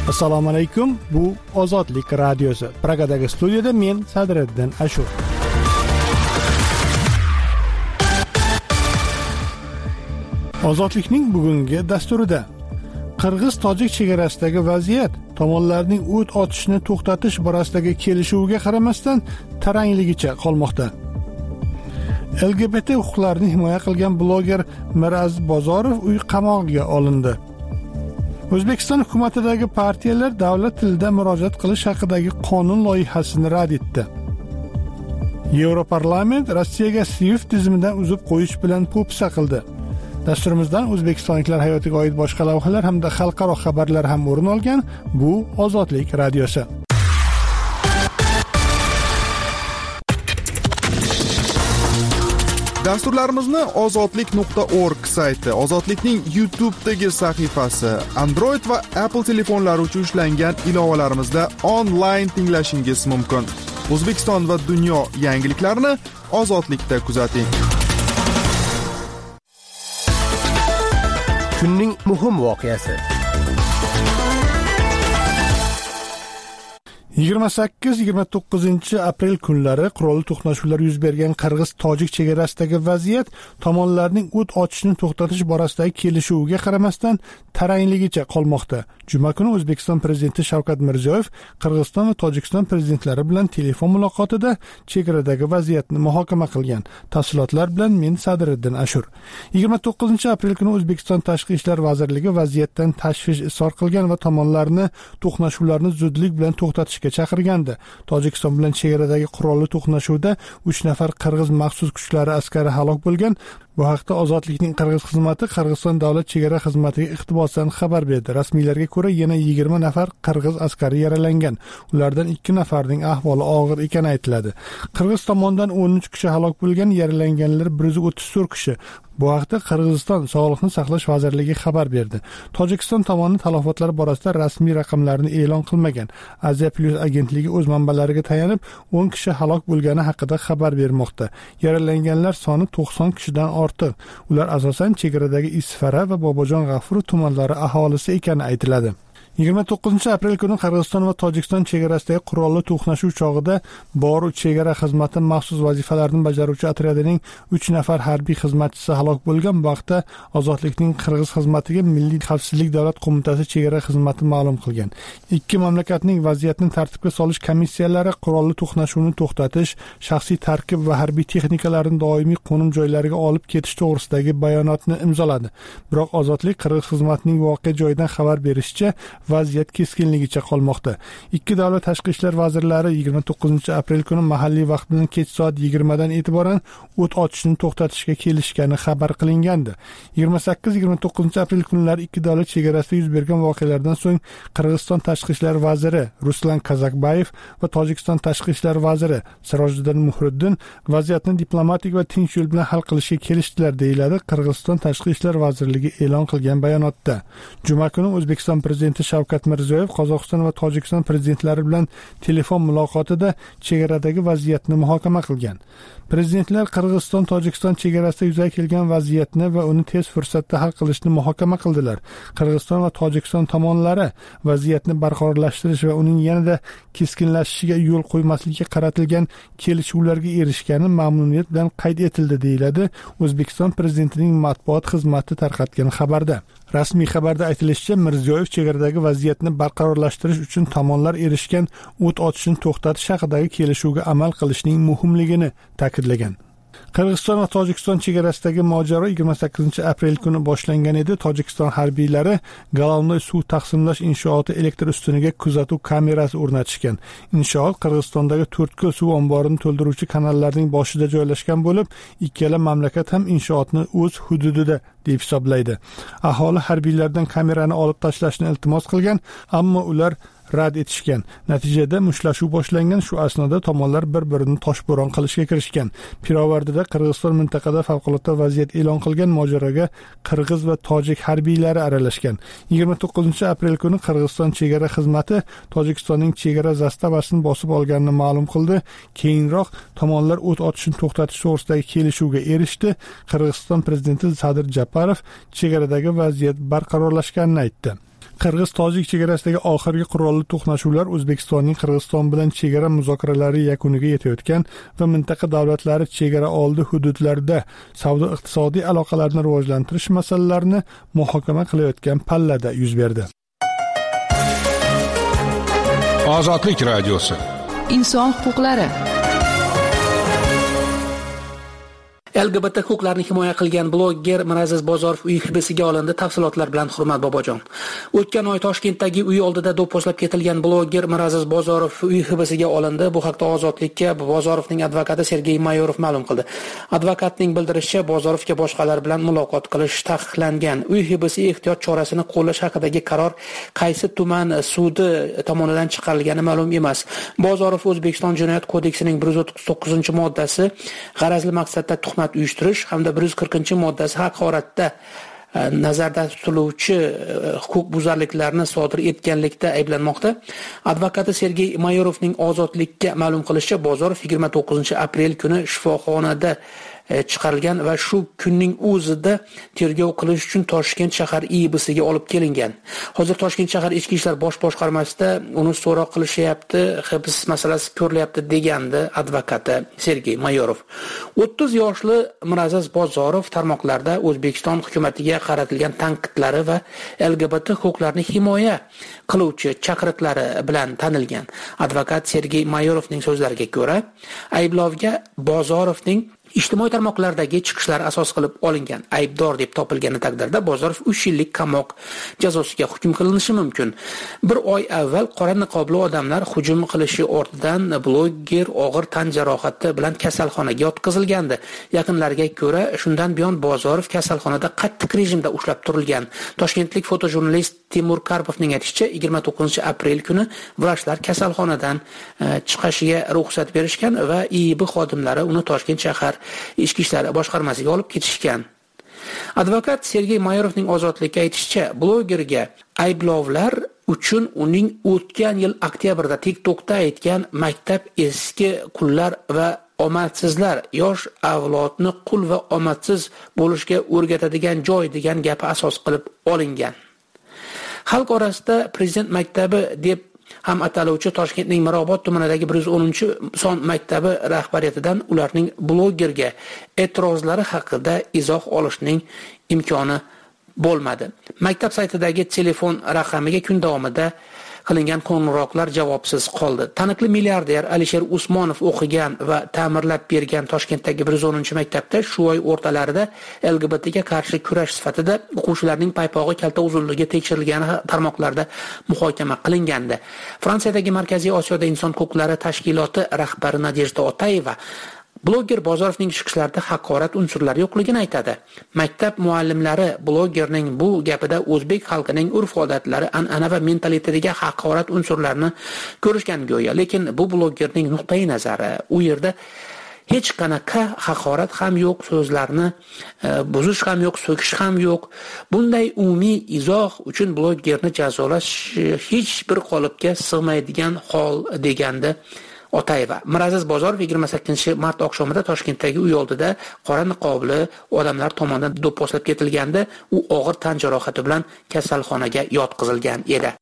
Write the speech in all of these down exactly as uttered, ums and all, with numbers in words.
Assalomu alaykum. Bu Ozodlik radiosi. Pragadagi studiyada men Sadriddin Ashur. Ozodlikning bugungi dasturida Qirg'iz-Tojik chegarasidagi vaziyat tomonlarning o't ochishni to'xtatish borasidagi kelishuviga qaramasdan tarangligicha qolmoqda. L G B T huquqlarini himoya qilgan bloger Miraz Bozorov uy qamog'iga olindi. O'zbekiston hukumatidagi partiyalar davlat tilida murojaat qilish haqidagi qonun loyihasini rad etdi. Yevroparlament Rossiyaga SWIFT tizimidan uzib qo'yish bilan po'pisa qildi. Dasturimizdan o'zbekistonliklar hayotiga oid boshqa lavhalar hamda xalqaro xabarlar ham o'rin olgan. Bu Ozodlik radiosi. Dasturlarimizni ozodlik nuqta org sayti, Ozodlikning YouTube'dagi sahifasi, Android va Apple telefonlari uchun ishlangan ilovalarimizda onlayn tinglashingiz mumkin. O'zbekiston va dunyo yangiliklarini Ozodlikda kuzating. Kunning muhim voqeasi. yigirma sakkiz yigirma to'qqizinchi aprel kunlari qurolli to'qnashuvlar yuz bergan Qirg'iz-Tojik chegarasidagi vaziyat tomonlarning o't ochishni to'xtatish borasidagi kelishuviga qaramasdan tarangligicha qolmoqda. Juma kuni O'zbekiston prezidenti Shavkat Mirziyoyev Qirg'iziston va Tojikiston prezidentlari bilan telefon muloqotida chegaradagi vaziyatni muhokama qilgan. Tafsilotlar bilan men Sadriddin Ashur. yigirma to'qqizinchi aprel kuni O'zbekiston Tashqi ishlar vazirligi vaziyatdan tashvish izhor qilgan va tomonlarni to'qnashuvlarni zudlik bilan to'xtatishga chaqirgandi. Tojikiston bilan chegaradagi qurolli to'qnashuvda uch nafar qirg'iz maxsus kuchlari askari halok bo'lgan. Bu haqda Ozodlikning Qirg'iz xizmati Qirg'iziston davlat chegara xizmatiga iqtibosdan xabar berdi. Rasmiylarga ko'ra yana yigirma nafar qirg'iz askari yaralangan. Ulardan ikki nafarining ahvoli og'ir ekani aytiladi. Qirg'iz tomonidan o'n uch kishi halok bo'lgan, yaralanganlar bir yuz o'ttiz to'rt kishi. Bu haqda Qirg'iziston Sog'liqni saqlash vazirligi xabar berdi. Tojikiston tomoni talafotlar borasida rasmiy raqamlarni e'lon qilmagan. Aziya Plus agentligi o'z manbalariga tayanib o'n kishi halok bo'lgani haqida xabar bermoqda. Yaralanganlar soni to'qson kishidan ortiq. Ular asosan chegaradagi Isfara va Bobojon G'afur tumanlari aholisi ekani aytiladi. yigirma to'qqizinchi aprel kuni Qirg'iziston va Tojikiston chegarasidagi qurolli to'qnashuv chog'ida Boru chegara xizmati maxsus vazifalarni bajaruvchi otryadining uch nafar harbiy xizmatchisi halok bo'lgan. Bu haqda Ozodlikning Qirg'iz xizmatiga Milliy xavfsizlik davlat qo'mitasi chegara xizmati ma'lum qilgan. Ikki mamlakatning vaziyatni tartibga solish komissiyalari qurolli to'qnashuvni to'xtatish, shaxsiy tarkib va harbiy texnikalarni doimiy qo'nim joylariga olib ketish to'g'risidagi bayonotni imzoladi. Biroq Ozodlik Qirg'iz xizmatining voqea joyidan xabar berishicha vaziyat keskinligicha qolmoqda. Ikki davlat tashqi ishlar vazirlari yigirma to'qqizinchi aprel kuni mahalliy vaqt bilan kech soat yigirmadan e'tiboran o't ochishni to'xtatishga kelishgani xabar qilingandi. yigirma sakkiz yigirma to'qqizinchi aprel kunlari ikki davlat chegarasida yuz bergan voqealardan so'ng Qirg'iziston tashqi ishlar vaziri Ruslan Kazakbayev va Tojikiston tashqi ishlar vaziri Sirojiddin Muhriddin vaziyatni diplomatik va tinch yo'l bilan hal qilishga kelishdilar, deyiladi Qirg'iziston tashqi ishlar vazirligi e'lon qilgan bayonotda. Juma kuni O'zbekiston prezidenti Shavkat Mirziyoyev Qozog'iston va Tojikiston prezidentlari bilan telefon muloqotida chegaradagi vaziyatni muhokama qilgan. Prezidentlar Qirg'iziston Tojikiston chegarasida yuzaga kelgan vaziyatni va uni tez fursatda hal qilishni muhokama qildilar. Qirg'iziston va Tojikiston tomonlari vaziyatni barqarorlashtirish va uning yanada keskinlashishiga yo'l qo'ymaslikka qaratilgan kelishuvlarga erishgani mamnuniyat bilan qayd etildi, deyiladi O'zbekiston prezidentining matbuot xizmati tarqatgan xabarda. Rasmiy xabarda aytilishicha, Mirziyoyev chegaradagi vaziyatni barqarorlashtirish uchun tomonlar erishgan o't ochishni to'xtatish haqidagi kelishuvga amal qilishning muhimligini ta'kidlagan. Qirg'iziston va Tojikiston chegarasidagi mojaro yigirma sakkizinchi aprel kuni boshlangan edi. Tojikiston harbiylari Galonnoy suv taqsimlash inshooti elektr ustuniga kuzatuv kamerasi o'rnatishgan. Inshoot Qirg'izistondagi To'rtko'l suv omborini to'ldiruvchi kanallarning boshida joylashgan bo'lib, ikkala mamlakat ham inshootni o'z hududida deb hisoblaydi. Aholi harbiylardan kamerani olib tashlashni iltimos qilgan, ammo ular rad etishgan. Natijada mushtlashuv boshlangan. Shu asnoda tomonlar bir-birini toshbo'ron qilishga kirishgan. Pirovardida Qirg'iziston mintaqada favqulodda vaziyat e'lon qilgan mojaroga Qirg'iz va Tojik harbiylari aralashgan. yigirma to'qqizinchi aprel kuni Qirg'iziston chegara xizmati Tojikistonning chegara zastavasini bosib olganini ma'lum qildi. Keyinroq tomonlar o't ochishni to'xtatish to'g'risidagi kelishuvga erishdi. Qirg'iziston prezidenti Sadir Japarov chegaradagi vaziyat barqarorlashganini aytdi. Qirg'iz-tojik chegarasidagi oxirgi qurolli to'qnashuvlar O'zbekistonning Qirg'iziston bilan chegara muzokaralari yakuniga yetayotgan va mintaqa davlatlari chegara oldi hududlarda savdo-iqtisodiy aloqalarni rivojlantirish masalalarini muhokama qilayotgan pallada yuz berdi. Ozodlik radiosi. Inson huquqlari. L G B T huquqlarini himoya qilgan blogger Miraziz Bozorov uy hibsiga olindi. Tafsilotlar bilan Hurmat Bobojon. O'tgan oy Toshkentdagi uy oldida do'pposlab ketilgan blogger Miraziz Bozorov uy hibsiga olindi. Bu haqda Ozodlikka Bozorovning advokati Sergey Mayorov ma'lum qildi. Advokatning bildirishicha, Bozorovga boshqalar bilan muloqot qilish taqiqlangan. Uy hibsi ehtiyot chorasini qo'llash haqidagi qaror qaysi tuman sudi tomonidan chiqarilgani ma'lum emas. Bozorov O'zbekiston Jinoyat kodeksining bir yuz o'ttiz to'qqizinchi moddasi g'arazli maqsadda tuhmat uyushtirish hamda bir yuz qirqinchi moddasi haqoratda nazarda tutiluvchi huquqbuzarliklarni sodir etganlikda ayblanmoqda. Advokati Sergey Mayorovning Ozodlikka ma'lum qilishicha, Bozorov yigirma to'qqizinchi aprel kuni shifoxonada chiqarilgan va shu kunning o'zida tergov qilish uchun Toshkent shahar I B siga olib kelingan. Hozir Toshkent shahar Ichki ishlar bosh boshqarmasida uni so'roq qilishyapti, hibs masalasi ko'rilyapti degandi advokati Sergey Mayorov. o'ttiz yoshli Miraziz Bozorov tarmoqlarda O'zbekiston hukumatiga qaratilgan tanqidlari va L G B T huquqlarini himoya qiluvchi chaqiriqlari bilan tanilgan. Advokat Sergey Mayorovning so'zlariga ko'ra, ayblovga Bozorovning ijtimoiy tarmoqlardagi chiqishlari asos qilib olingan. Aybdor deb topilgani taqdirda Bozorov uch yillik qamoq jazosiga hukm qilinishi mumkin. Bir oy avval qora niqobli odamlar hujum qilishi ortidan blogger og'ir tan jarohati bilan kasalxonaga yotqizilgandi. Yaqinlariga ko'ra, shundan buyon Bozorov kasalxonada qattiq rejimda ushlab turilgan. Toshkentlik fotojurnalist Timur Karpovning aytishicha, yigirma to'qqizinchi aprel kuni vrachlar kasalxonadan chiqishiga ruxsat berishgan va I B xodimlari uni Toshkent shahar Ichki ishlar boshqarmasiga olib ketishgan. Advokat Sergey Mayorovning Ozodlikka aytishicha, bloggerga ayblovlar uchun uning o'tgan yil oktyabrda TikTokda aytgan maktab eski qullar va omadsizlar yosh avlodni qul va omadsiz bo'lishga o'rgatadigan joy degan gapi asos qilib olingan. Xalq orasida Prezident maktabi deb ham ataluvchi Toshkentning Mirobod tumanidagi bir yuz o'ninchi son maktabi rahbariyatidan ularning bloggerga e'tirozlari haqida izoh olishning imkoni bo'lmadi. Maktab saytidagi telefon raqamiga kun davomida qilingan qo'ng'iroqlar javobsiz qoldi. Taniqli milliarder Alisher Usmonov o'qigan va ta'mirlab bergan Toshkentdagi bir yuz o'ninchi maktabda shu oy o'rtalarida L G B T ga qarshi kurash sifatida o'quvchilarning paypog'i kalta uzunligi tekshirilgani tarmoqlarda muhokama qilingandi. Fransiyadagi Markaziy Osiyoda inson huquqlari tashkiloti rahbari Nadejda Otayeva blogger Bozorovning chiqishlarida haqorat unsurlari yo'qligini aytadi. Maktab muallimlari bloggerning bu gapida o'zbek xalqining urf-odatlari, an'ana va mentalitetiga haqorat unsurlarini ko'rishgan go'yo, lekin bu bloggerning nuqtai nazari. U yerda hech qanaqa haqorat ham yo'q, so'zlarni buzish ham yo'q, so'kish ham yo'q. Bunday umumiy izoh uchun bloggerni jazolash hech bir qolipga sig'maydigan hol degandi Otayeva. Miraziz Bozorov yigirma sakkizinchi mart oqshomida Toshkentdagi uy oldida qora niqobli odamlar tomonidan do'pposlab ketilganda, u og'ir tan jarohati bilan kasalxonaga yotqizilgan edi.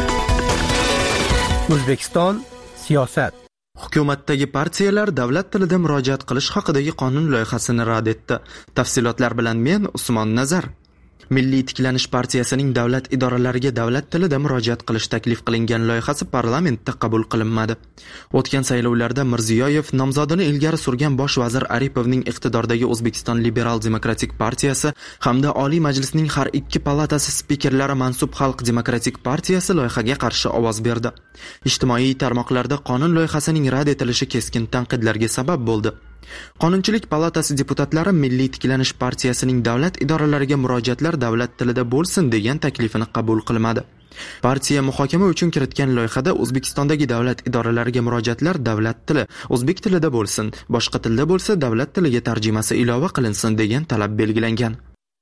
O'zbekiston siyosat. Hukumatdagi partiyalar davlat tilida murojaat qilish haqidagi qonun loyihasini rad etdi. Tafsilotlar bilan men Usmon Nazar. Milliy tiklanish partiyasining davlat idoralariga davlat tilida murojaat qilish taklif qilingan loyihasi parlamentda qabul qilinmadi. O'tgan saylovlarda Mirziyoyev nomzodini ilgari surgan bosh vazir Aripovning iqtidordagi O'zbekiston Liberal Demokratik partiyasi hamda Oliy Majlisning har ikki palatasi spikerlari mansub Xalq Demokratik partiyasi loyihaga qarshi ovoz berdi. Ijtimoiy tarmoqlarda qonun loyihasining rad etilishi keskin tanqidlarga sabab bo'ldi. Qonunchilik palatasi deputatlari Milliy tiklanish partiyasining davlat idoralariga murojaatlar davlat tilida bo'lsin degan taklifini qabul qilmadi. Partiya muhokama uchun kiritgan loyihada O'zbekistondagi davlat idoralariga murojaatlar davlat tili, o'zbek tilida bo'lsin, boshqa tilda bo'lsa davlat tiliga tarjimasi ilova qilinsin degan talab belgilangan.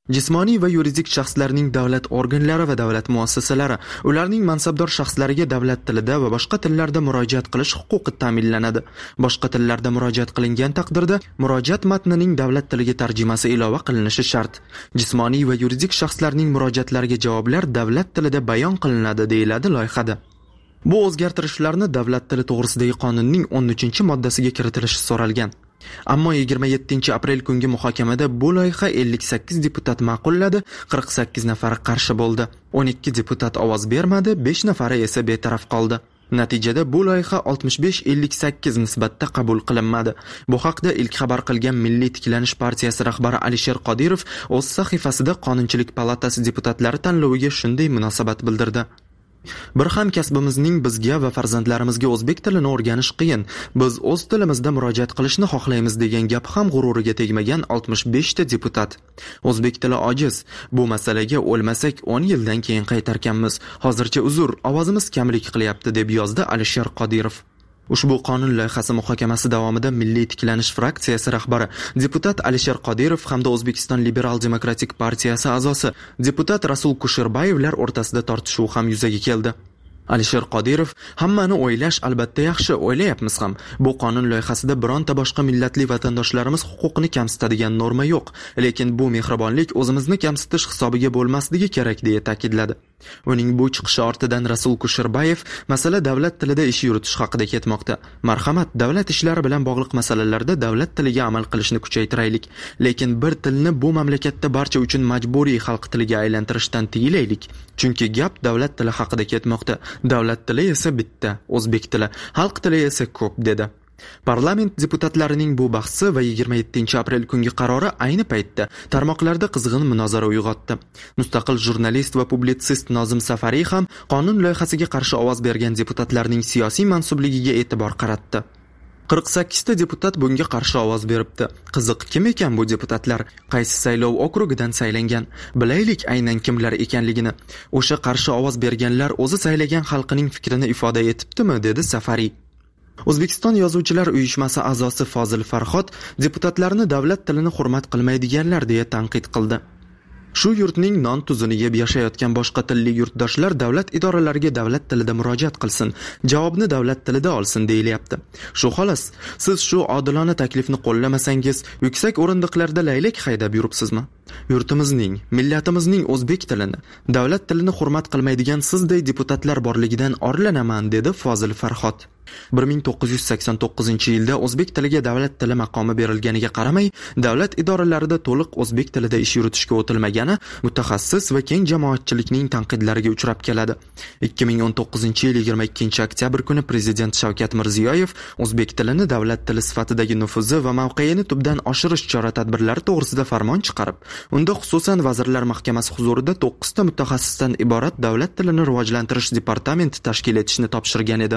Jismoniy va yuridik shaxslarning davlat organlari va davlat muassasalari ularning mansabdor shaxslariga davlat tilida va boshqa tillarda murojaat qilish huquqi ta'minlanadi. Boshqa tillarda murojaat qilingan taqdirda murojaat matnining davlat tiliga tarjimasi ilova qilinishi shart. Jismoniy va yuridik shaxslarning murojaatlariga javoblar davlat tilida bayon qilinadi, deyiladi loyihada. Bu o'zgartirishlarni davlat tili to'g'risidagi qonunning o'n uchinchi moddasiga kiritilishi so'ralgan. Ammo yigirma yettinchi aprel kungi muhokamada bu loyiha ellik sakkiz deputat ma'qulladi, qirq sakkiz nafari qarshi bo'ldi. o'n ikki deputat ovoz bermadi, besh nafari esa betaraf qoldi. Natijada bu loyiha oltmish besh ellik sakkiz nisbatda qabul qilinmadi. Bu haqda ilk xabar qilgan Milliy tiklanish partiyasi rahbari Alisher Qodirov o'z sahifasida Qonunchilik palatasi deputatlari tanloviga shunday munosabat bildirdi. Bir hamkasbimizning bizga va farzandlarimizga o'zbek tilini o'rganish qiyin. Biz o'z tilimizda murojaat qilishni xohlaymiz degan gap ham g'ururiga tegmagan oltmish besh ta deputat. O'zbek tili ojiz. Bu masalaga o'lmasak o'n yildan keyin qaytarkanmiz. Hozircha uzr, ovozimiz kamlik qilyapti, deb yozdi Alisher Qodirov. Ushbu qonun loyihasi muhokamasi davomida Milliy tiklanish fraksiyasi rahbari deputat Alisher Qodirov hamda O'zbekiston Liberal demokratik partiyasi a'zosi deputat Rasul Kusherbayevlar o'rtasida tortishuv ham yuzaga keldi. Alisher Qodirov: hammani o'ylash albatta yaxshi, o'ylayapmiz ham. Bu qonun loyihasida bironta boshqa millatli vatandoshlarimiz huquqini kamsitadigan norma yo'q, lekin bu mehribonlik o'zimizni kamsitish hisobiga bo'lmasligi kerak, deya ta'kidladi. Uning bu chiqishi ortidan Rasul Kusherbayev masala davlat tilida ish yuritish haqida ketmoqda. Marhamat, davlat ishlari bilan bog'liq masalalarda davlat tiliga amal qilishni kuchaytiraylik, lekin bir tilni bu mamlakatda barcha uchun majburiy xalq tiliga aylantirishdan tiyilaylik. Chunki gap davlat tili haqida ketmoqda. Davlat tili esa bitta, o'zbek tili, xalq tili esa ko'p, dedi. Parlament deputatlarining bu bahsi va yigirma yettinchi aprel kungi qarori ayni paytda tarmoqlarda qizg'in munozara uyg'otdi. Mustaqil jurnalist va publitsist Nozim Safariy ham qonun loyihasiga qarshi ovoz bergan deputatlarning siyosiy mansubligiga e'tibor qaratdi. qirq sakkiz ta deputat bunga qarshi ovoz beribdi. Qiziq, kim ekan bu deputatlar? Qaysi saylov okrugidan saylangan? Bilaylik aynan kimlar ekanligini. O'sha qarshi ovoz berganlar o'zi saylagan xalqining fikrini ifoda etibdimi, dedi Safariy. O'zbekiston Yozuvchilar uyushmasi a'zosi Fozil Farhod deputatlarni davlat tilini hurmat qilmaydiganlar deya tanqid qildi. Shu yurtning non tuzini yeb yashayotgan boshqa tilli yurtdoshlar davlat idoralariga davlat tilida murojaat qilsin, javobni davlat tilida olsin deyilyapti. Shu xolos, siz shu odilona taklifni qo'llamasangiz, yuksak o'rindiqlarda laylak haydab yuribsizmi? Yurtimizning, millatimizning o'zbek tilini, davlat tilini hurmat qilmaydigan sizday deputatlar borligidan orlanaman, dedi Fozil Farhod. bir ming to'qqiz yuz sakson to'qqizinchi yilda o'zbek tiliga davlat tili maqomi berilganiga qaramay, davlat idoralarida to'liq o'zbek tilida ish yuritishga o'tilmagani mutaxassis va keng jamoatchilikning tanqidlariga uchrab keladi. ikki ming o'n to'qqizinchi yil yigirma ikkinchi oktyabr kuni Prezident Shavkat Mirziyoyev o'zbek tilini davlat tili sifatidagi nufuzi va mavqeini tubdan oshirish chora-tadbirlari to'g'risida farmon chiqarib, unda xususan Vazirlar Mahkamasi huzurida to'qqiz ta mutaxassisdan iborat davlat tilini rivojlantirish departamenti tashkil etishni topshirgan edi.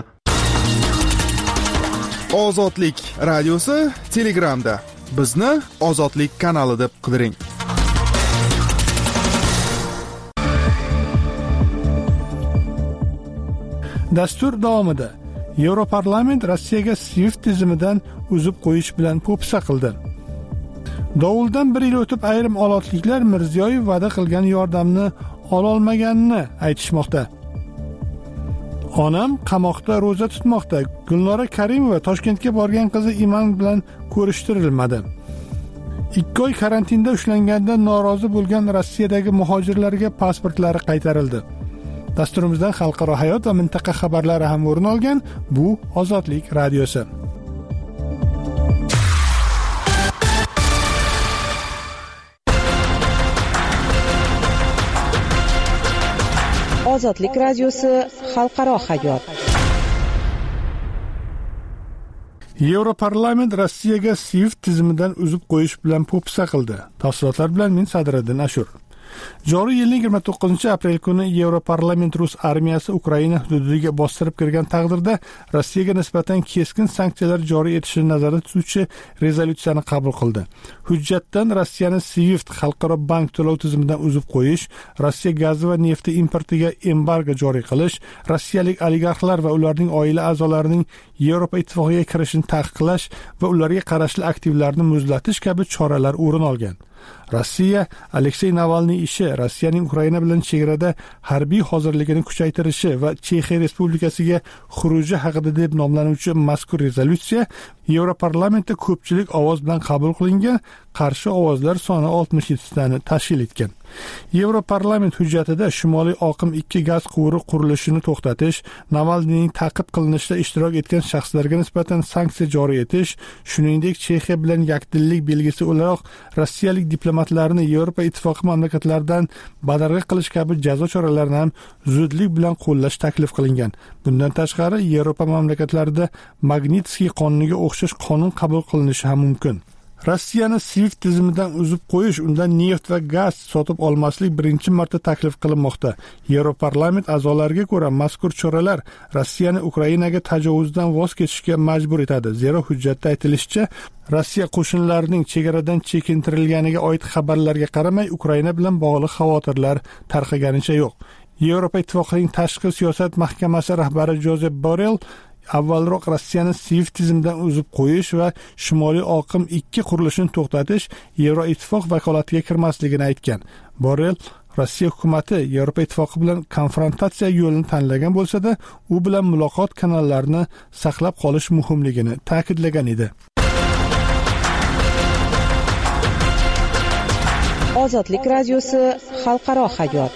Ozodlik radiosi Telegramda. Bizni Ozodlik kanali deb qidiring. Dastur davomida Yevroparlament Rossiyaga SWIFT tizimidan uzib qo'yish bilan po'pisa qildi. Dovuldan bir yil o'tib ayrim olotliklar Mirziyoyev va'da qilgan yordamni ololmaganini aytishmoqda. Onam qamoqda ro'za tutmoqda. Gulnora Karimova Toshkentga borgan qizi Iman bilan ko'rishtirilmadi. ikki oy karantinda ushlangandan norozi bo'lgan Rossiyadagi muhojirlarga pasportlari qaytarildi. Dasturimizdan xalqaro hayot va mintaqa xabarlari ham o'rin olgan. Bu Ozodlik radiosi. Ozodlik radiosi xalqaro hayot. Yevroparlament Rossiyaga SWIFT tizimidan uzib qo'yish bilan po'pisa qildi. Tafsilotlar bilan men Sadriddin Ashur. Joriy yilning yigirma to'qqizinchi aprel kuni Yevroparlament Rus armiyasi Ukraina hududiga bostirib kirgan taqdirda Rossiyaga nisbatan keskin sanksiyalar joriy etishni nazarda tutuvchi rezolyutsiyani qabul qildi. Hujjatdan Rossiyani SWIFT xalqaro bank to'lov tizimidan uzib qo'yish, Rossiya gazi va nefti importiga embargo joriy qilish, rossiyalik oligarxlar va ularning oila a'zolarining Yevropa ittifoqiga kirishini taqiqlash va ularga qarashli aktivlarni muzlatish kabi choralar o'rin olgan. Rossiya Aleksey Navalniy ishi, Rossiyaning Ukraina bilan chegarada harbiy hozirligini kuchaytirishi va Chexiya Respublikasiga xuruji haqida deb nomlanuvchi mazkur rezolyutsiya Yevroparlamentda ko'pchilik ovoz bilan qabul qilingan, qarshi ovozlar soni oltmish yetti tani tashkil etgan. Yevroparlament hujjatida Shimoliy oqim ikki gaz quvuri qurilishini to'xtatish, Navalniyning ta'qib qilinishida ishtirok etgan shaxslarga nisbatan sanksiya joriy etish, shuningdek Chexiya bilan yakdillik belgisi o'laroq rossiyalik diplomatlarni Yevropa Ittifoqi mamlakatlaridan badarg'a qilish kabi jazo choralarini ham zudlik bilan qo'llash taklif qilingan. Bundan tashqari, Yevropa mamlakatlarida Magnitskiy qonuniga o'xshash qonun qabul qilinishi ham mumkin. Rossiyani SWIFT tizimidan uzib qo'yish, undan neft va gaz sotib olmaslik birinchi marta taklif qilinmoqda. Yevroparlament a'zolariga ko'ra, mazkur choralar Rossiyani Ukrainaga tajovuzdan voz kechishga majbur etadi. Zero hujjatda aytilishicha, Rossiya qo'shinlarining chegaradan chekintirilganiga oid xabarlarga qaramay, Ukraina bilan bog'liq xavotirlar tarqaganicha yo'q. Yevropa Ittifoqining tashqi siyosat mahkamasi rahbari Josep Borrell avvalroq Rossiyani SWIFT tizimidan uzib qo'yish va Shimoliy oqim ikki qurilishini to'xtatish Yevroittifoq vakolatiga kirmasligini aytgan. Borrell Rossiya hukumati Yevropa Ittifoqi bilan konfrontatsiya yo'lini tanlagan bo'lsa-da, u bilan muloqot kanallarini saqlab qolish muhimligini ta'kidlagan edi. Ozodlik radiosi xalqaro hayot.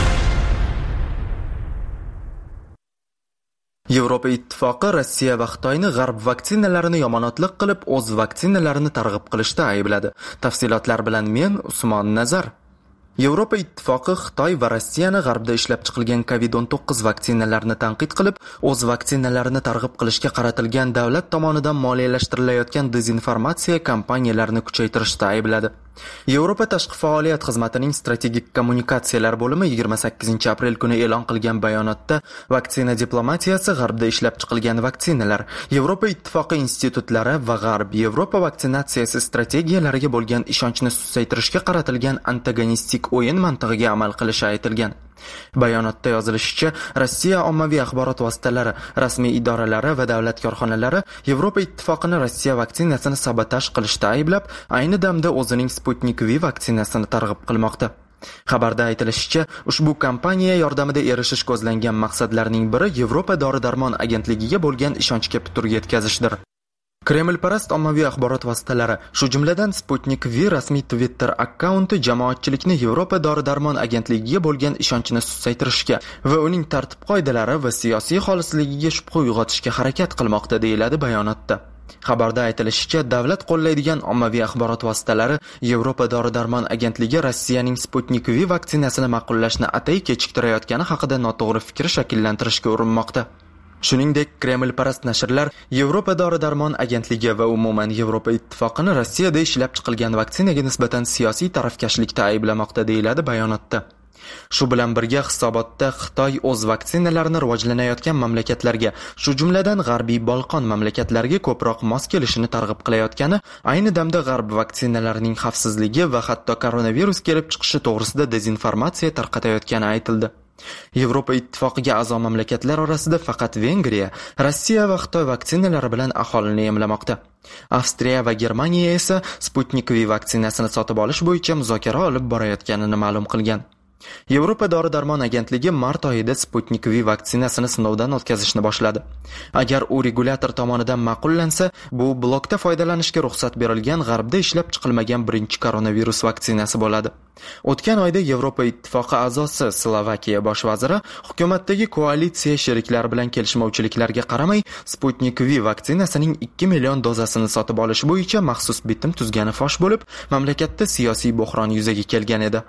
Yevropa Ittifoqi Rossiya va Xitoyni g'arb vaksinalarini yomonotliq qilib, o'z vaksinalarini targ'ib qilishda aybladi. Tafsilotlar bilan men Usmon Nazar. Yevropa Ittifoqi Xitoy va Rossiyani g'arbda ishlab chiqilgan covid o'n to'qqiz vaksinalarini tanqid qilib, o'z vaksinalarini targ'ib qilishga qaratilgan davlat tomonidan moliyalashtirilayotgan dezinformatsiya kampaniyalarini kuchaytirishda aybladi. Yevropa tashqi faoliyat xizmatining strategik kommunikatsiyalar bo'limi yigirma sakkizinchi aprel kuni e'lon qilgan bayonotda vaksina diplomatiyasi g'arbda ishlab chiqilgan vaksinalar, Yevropa Ittifoqi institutlari va G'arb Yevropa vaksinatsiyasi strategiyalariga bo'lgan ishonchni susaytirishga qaratilgan antagonistik o'yin mantig'iga amal qilishi aytilgan. Bayonotda yozilishicha, Rossiya ommaviy axborot vositalari, rasmiy idoralari va davlat korxonalari Yevropa Ittifoqini Rossiya vaksinasini sabotaj qilishda ayblab, ayni damda o'zining Sputnik V vaksinasini targ'ib qilmoqda. Xabarda aytilishicha, ushbu kampaniya yordamida erishish ko'zlangan maqsadlarning biri Yevropa dori-darmon agentligiga bo'lgan ishonchga putur yetkazishdir. Kremlparast ommaviy axborot vositalari, shu jumladan Sputnik V rasmiy Twitter akkaunti jamoatchilikni Yevropa dori-darmon agentligiga bo'lgan ishonchini susaytirishga va uning tartib-qoidalari va siyosiy xolisligiga shubha uyg'otishga harakat qilmoqda, deyiladi bayonotda. Xabarda aytilishicha, davlat qo'llaydigan ommaviy axborot vositalari Yevropa dori-darmon agentligi Rossiyaning Sputnik V vaksinasini ma'qullashni atay kechiktirayotgani haqida noto'g'ri fikr shakllantirishga urinmoqda. Shuningdek, Kremlparast nashrlar Yevropa dori-darmon agentligi va umuman Yevropa Ittifoqini Rossiyada ishlab chiqilgan vaksinaga nisbatan siyosiy tarafkashlikda ayblamoqda, deyiladi bayonotda. Shu bilan birga hisobotda Xitoy o'z vaksinalarini rivojlanayotgan mamlakatlarga, shu jumladan G'arbiy Bolqon mamlakatlariga ko'proq mos kelishini targ'ib qilayotgani, ayni damda G'arb vaksinalarining xavfsizligi va hatto koronavirus kelib chiqishi to'g'risida dezinformatsiya tarqatayotgani aytildi. Yevropa Ittifoqiga a'zo mamlakatlar orasida faqat Vengriya, Rossiya va Xitoy vaksinalari bilan aholini emlamoqda. Avstriya va Germaniya esa Sputnik V vaksinasini sotib olish bo'yicha muzokara olib borayotganini ma'lum qilgan. Yevropa dori-darmon agentligi mart oyida Sputnik V vaksinasini sinovdan o'tkazishni boshladi. Agar u regulyator tomonidan ma'qullansa, bu blokda foydalanishga ruxsat berilgan G'arbda ishlab chiqilmagan birinchi koronavirus vaksinasi bo'ladi. O'tgan oyda Yevropa Ittifoqi a'zosi Slovakiya bosh vaziri hukumatdagi koalitsiya sheriklari bilan kelishmovchiliklarga qaramay, Sputnik V vaksinasining ikki million dozasini sotib olish bo'yicha maxsus bitim tuzgani fosh bo'lib, mamlakatda siyosiy bo'hron yuzaga kelgan edi.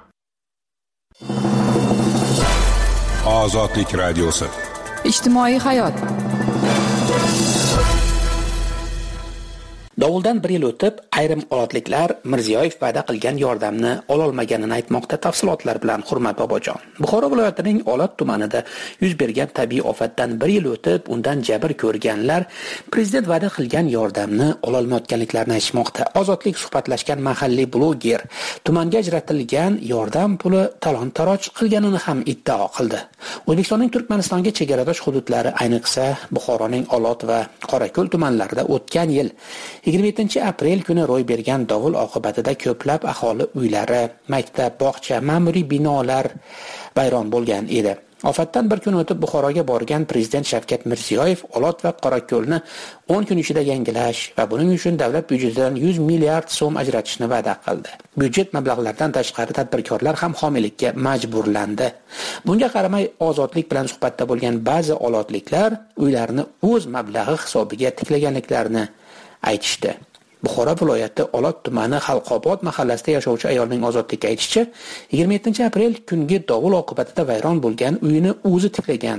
Ozodlik radiosi. Ijtimoiy hayot. Dovuldan bir yil o'tib, ayrim olotliklar Mirziyoyev va'da qilgan yordamni ololmaganini aytmoqda. Tafsilotlar bilan Hurmat Bobojon. Buxoro viloyatining Olot tumanida yuz bergan tabiiy ofatdan bir yil o'tib, undan jabr ko'rganlar prezident va'da qilgan yordamni ololmayotganliklarini aytmoqda. Ozodlik suhbatlashgan mahalliy bloger tumanga ajratilgan yordam puli talon-taroj qilganini ham iddao qildi. O'zbekistonning Turkmanistonga chegaradosh hududlari, ayniqsa Buxoroning Olot va Qorako'l tumanlarida o'tgan yil yigirma yettinchi aprel kuni ro'y bergan dovul oqibatida ko'plab aholi uylari, maktab, bog'cha, ma'muriy binolar vayron bo'lgan edi. Ofatdan bir kun o'tib Buxoroga borgan prezident Shavkat Mirziyoyev Olot va Qorako'lni o'n kun ichida yangilash va buning uchun davlat byudjetidan yuz milliard so'm ajratishni va'da qildi. Byudjet mablag'laridan tashqari tadbirkorlar ham homiylikka majburlandi. Bunga qaramay Ozodlik bilan suhbatda bo'lgan ba'zi olotliklar uylarini o'z mablag'i hisobiga tiklaganliklarini aytishdi. Buxoro viloyati Olot tumani Xalqobod mahallasida yashovchi ayolning Ozodlikka aytishicha, yigirma yettinchi aprel kungi dovul oqibatida vayron bo'lgan uyini o'zi tiklagan.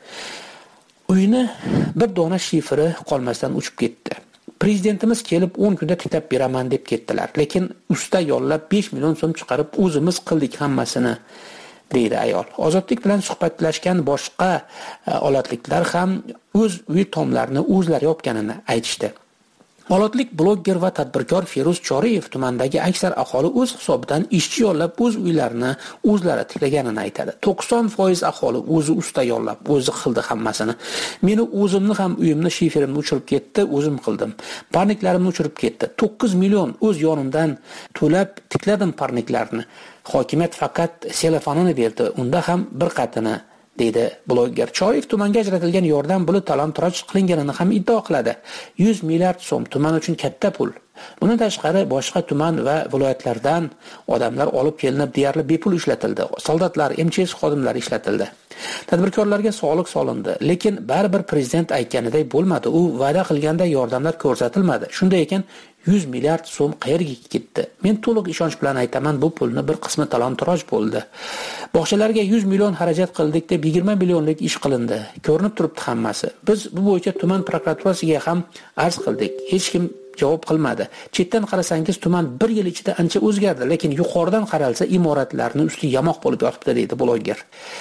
Uyini bir dona shifri qolmasdan uchib ketdi. Prezidentimiz kelib o'n kunda tiklab beraman deb ketdilar, lekin usta yollab besh million so'm chiqarib o'zimiz qildik hammasini, deydi ayol. Ozodlik bilan suhbatlashgan boshqa olotliklar ham o'z uy tomlarini o'zlari yopganini aytishdi. Olotlik blogger va tadbirkor Feruz Choriyev tumandagi aksar aholi o'z hisobidan ishchi yollab o'z uylarini o'zlari tiklaganini aytadi. to'qson foiz aholi o'zi usta yollab, o'zi qildi hammasini. Meni o'zimni ham uyimni shiferimni o'chirib ketdi, o'zim qildim. Parniklarimni o'chirib ketdi. to'qqiz million o'z yonimdan to'lab tikladim parniklarni. Hokimiyat faqat telefonini berdi, unda ham bir qatini, deydi blogger. Choyev tumanga ajratilgan yordam puli talon-toroj qilinganini ham iddao qiladi. yuz milliard so'm tuman uchun katta pul. Bundan tashqari boshqa tuman va viloyatlardan odamlar olib kelinib deyarli bepul ishlatildi. Soldatlar, M Ch S xodimlari ishlatildi. Tadbirkorlarga soliq solindi, lekin baribir prezident aytganiday bo'lmadi. U va'da qilganday yordamlar ko'rsatilmadi. Shunday ekan yuz milliard so'm qayerga ketdi? Men to'liq ishonch bilan aytaman, bu pulni bir qismi talon-toroj bo'ldi. Bog'chalarga yuz million xarajat qildik deb yigirma millionlik ish qilindi. Ko'rinib turibdi hammasi. Biz bu bo'yicha tuman prokuraturasiga ham arz qildik. Hech kim javob qilmadi. Chetdan qarasangiz tuman bir yil ichida ancha o'zgardi, lekin yuqoridan qaralsa imoratlarning usti yamoq bo'lib yotibdi, deydi blogger.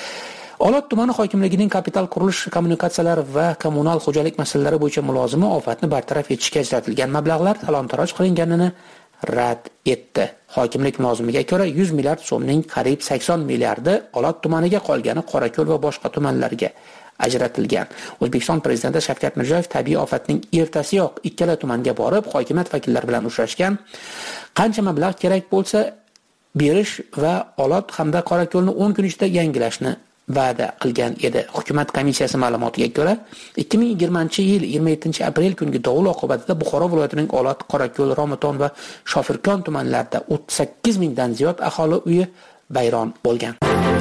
Olot tumani hokimligining kapital qurilish, kommunikatsiyalar va kommunal xo'jalik masalalari bo'yicha mulozimi ofatni bartaraf etishga ajratilgan mablag'lar talon-toroj qilinganini rad etdi. Hokimlik mulozimiga ko'ra yuz milliard so'mning qariyb sakson milliardi Olot tumaniga, qolgani Qorako'l va boshqa tumanlarga ajratilgan. O'zbekiston prezidenti Shavkat Mirziyoyev tabiiy ofatning ertasiyoq ikkala tumanga borib, hokimiyat vakillari bilan uchrashgan. Qancha mablag' kerak bo'lsa berish va Olot hamda Qorako'lni o'n kun ichida yangilashni va'da qilgan edi. Hukumat komissiyasi ma'lumotiga ko'ra, ikki ming yigirmanchi yil yigirma yettinchi aprel kungi dovul oqibatida Buxoro viloyatining Olot, Qorako'l, Romiton va Shofirkon tumanlarida o'ttiz sakkiz mingdan ziyod aholi uyi vayron bo'lgan.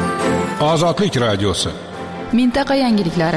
Ozodlik radiosi. Mintaqa yangiliklari.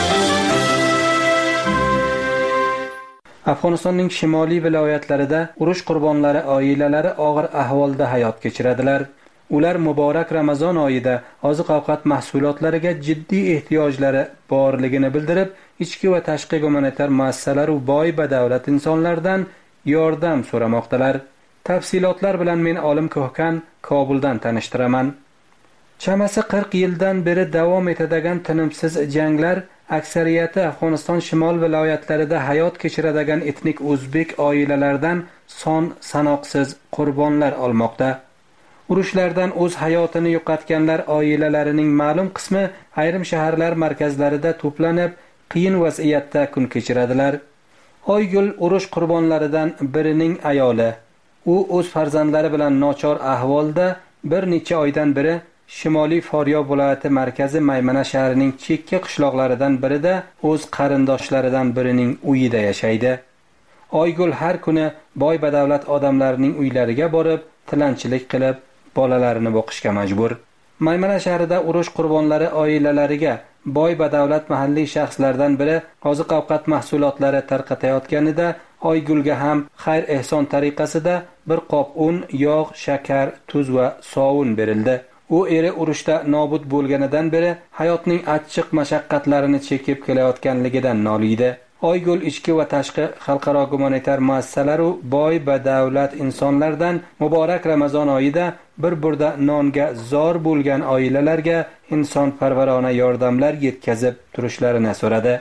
Afg'onistonning shimoliy viloyatlarida urush qurbonlari oilalari og'ir ahvolda hayot kechiradilar. Ular muborak Ramazon oyida oziq-ovqat mahsulotlariga jiddiy ehtiyojlari borligini bildirib, ichki va tashqi gumanitar muassasalar va boy badavlat insonlardan yordam so'ramoqdalar. Tafsilotlar bilan men Olim Ko'hkan Kobuldan tanishtiraman. Chamasi qirq yildan beri davom etadigan tinimsiz janglar aksariyati Afg'oniston shimol viloyatlarida hayot kechiradigan etnik o'zbek oilalaridan son sanoqsiz qurbonlar olmoqda. Urushlardan o'z hayotini yo'qotganlar oilalarining ma'lum qismi ayrim shaharlar markazlarida to'planib, qiyin vaziyatda kun kechiradilar. Oygul urush qurbonlaridan birining ayoli. U o'z farzandlari bilan nochor ahvolda bir necha oydan beri Shimoliy Faryob viloyati markazi Maymana shahrining chekka qishloqlaridan birida o'z qarindoshlaridan birining uyida yashaydi. Oygul har kuni boy badavlat odamlarning uylariga borib, tilanchilik qilib, bolalarini boqishga majbur. Maymana shahrida urush qurbonlari oilalariga boy badavlat mahalliy shaxslardan biri oziq-ovqat mahsulotlari tarqatayotganida Oygulga ham xayr ehson tariqasida bir qop un, yog', shakar, tuz va sovun berildi. U eri urushda nobud bo'lganidan beri hayotning achchiq mashaqqatlarini chekib kelayotganligidan noliydi. Oygul ichki va tashqi xalqaro gumanitar muassasalar va boy badavlat insonlardan muborak Ramazon oyida bir burda nonga zor bo'lgan oilalarga insonparvarona yordamlar yetkazib turishlarini so'radi.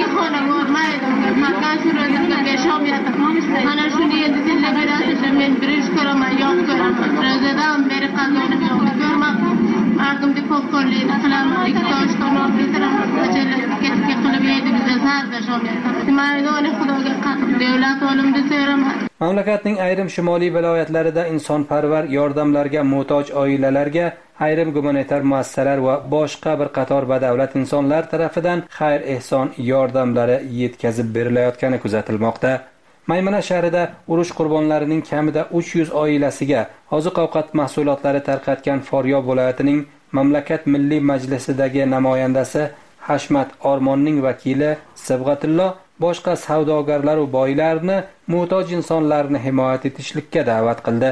Mana shuni endi tilla berasiz, men birish ko'raman, yo'q ko'raman. Ro'zadan beri qazoni yo'qni ko'rmam. Mardimni popcornli qilaman, ikki tosh to'lib bitiraman, ko'chalarga ketib qilib yeydi, biza Mamlakatning ayrim shimoliy viloyatlarida insonparvar yordamlarga muhtoj oilalarga ayrim gumanitar muassasalar va boshqa bir qator badavlat insonlar tarafidan xayr ehson yordamlari yetkazib berilayotgani kuzatilmoqda. Maymana shahrida urush qurbonlarining kamida uch yuz oilasiga oziq-ovqat mahsulotlari tarqatgan Faryob viloyatining Mamlakat Milliy Majlisidagi namoyandasi Hashmat Ormonning vakili Sibg'atullo boshqa savdogarlar va boylarni muhtoj insonlarni himoya etishlikka da'vat qildi.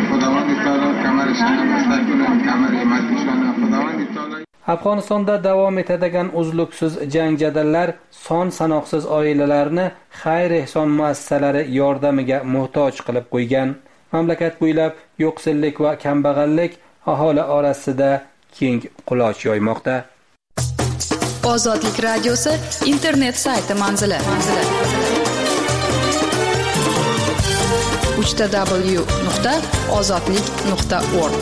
Afg'onistonda davom etadigan uzluksiz jang-jadallar son sanoqsiz oilalarni xayr ehson muassasalari yordamiga muhtoj qilib qo'ygan. Mamlakat bo'ylab yo'qsillik va kambag'allik aholi orasida keng quloch yoymoqda. Ozodlik radiosi internet sayti manzili. w w w nuqta ozodlik nuqta org.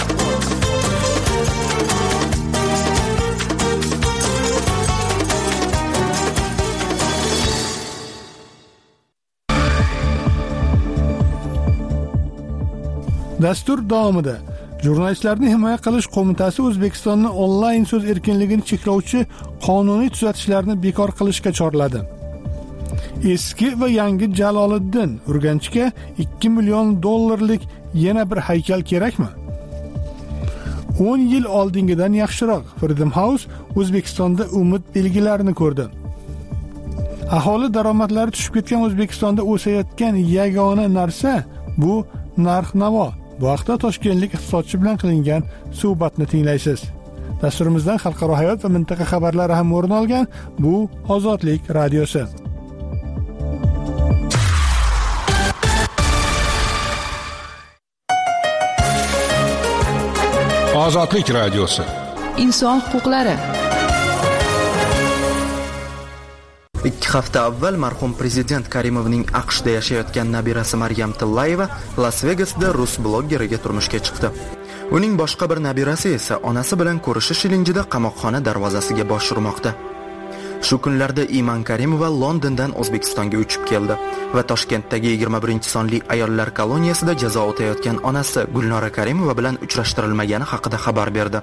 Dastur davomida Jurnalistlarni himoya qilish qo'mitasi O'zbekistonni onlayn so'z erkinligini cheklovchi qonuniy tuzatishlarni bekor qilishga chorladi. Eski va yangi Jaloliddin Urganchga ikki million dollarlik yana bir haykal kerakmi? o'n yil oldingidan yaxshiroq Freedom House O'zbekistonda umid belgilarini ko'rdi. Aholi daromadlari tushib ketgan O'zbekistonda o'sayotgan yagona narsa bu narx-navo. Bu haqda toshkentlik iqtisodchi bilan qilingan suhbatni tinglaysiz. Dasturimizdan xalqaro hayot va mintaqa xabarlari ham o'rin olgan. Bu Ozodlik radiosi. Ozodlik radiosi. Inson huquqlari. ikki hafta avval marhum prezident Karimovning AQShda yashayotgan nabirasi Maryam Tillayeva Las Vegasda rus bloggeriga turmushga chiqdi. Uning boshqa bir nabirasi esa onasi bilan ko'rishish ilinjida qamoqxona darvozasiga bosh urmoqda. Shu kunlarda Iman Karimova Londondan O'zbekistonga uchib keldi va Toshkentdagi yigirma birinchi sonli ayollar koloniyasida jazo o'tayotgan onasi Gulnora Karimova bilan uchrashtirilmagani haqida xabar berdi.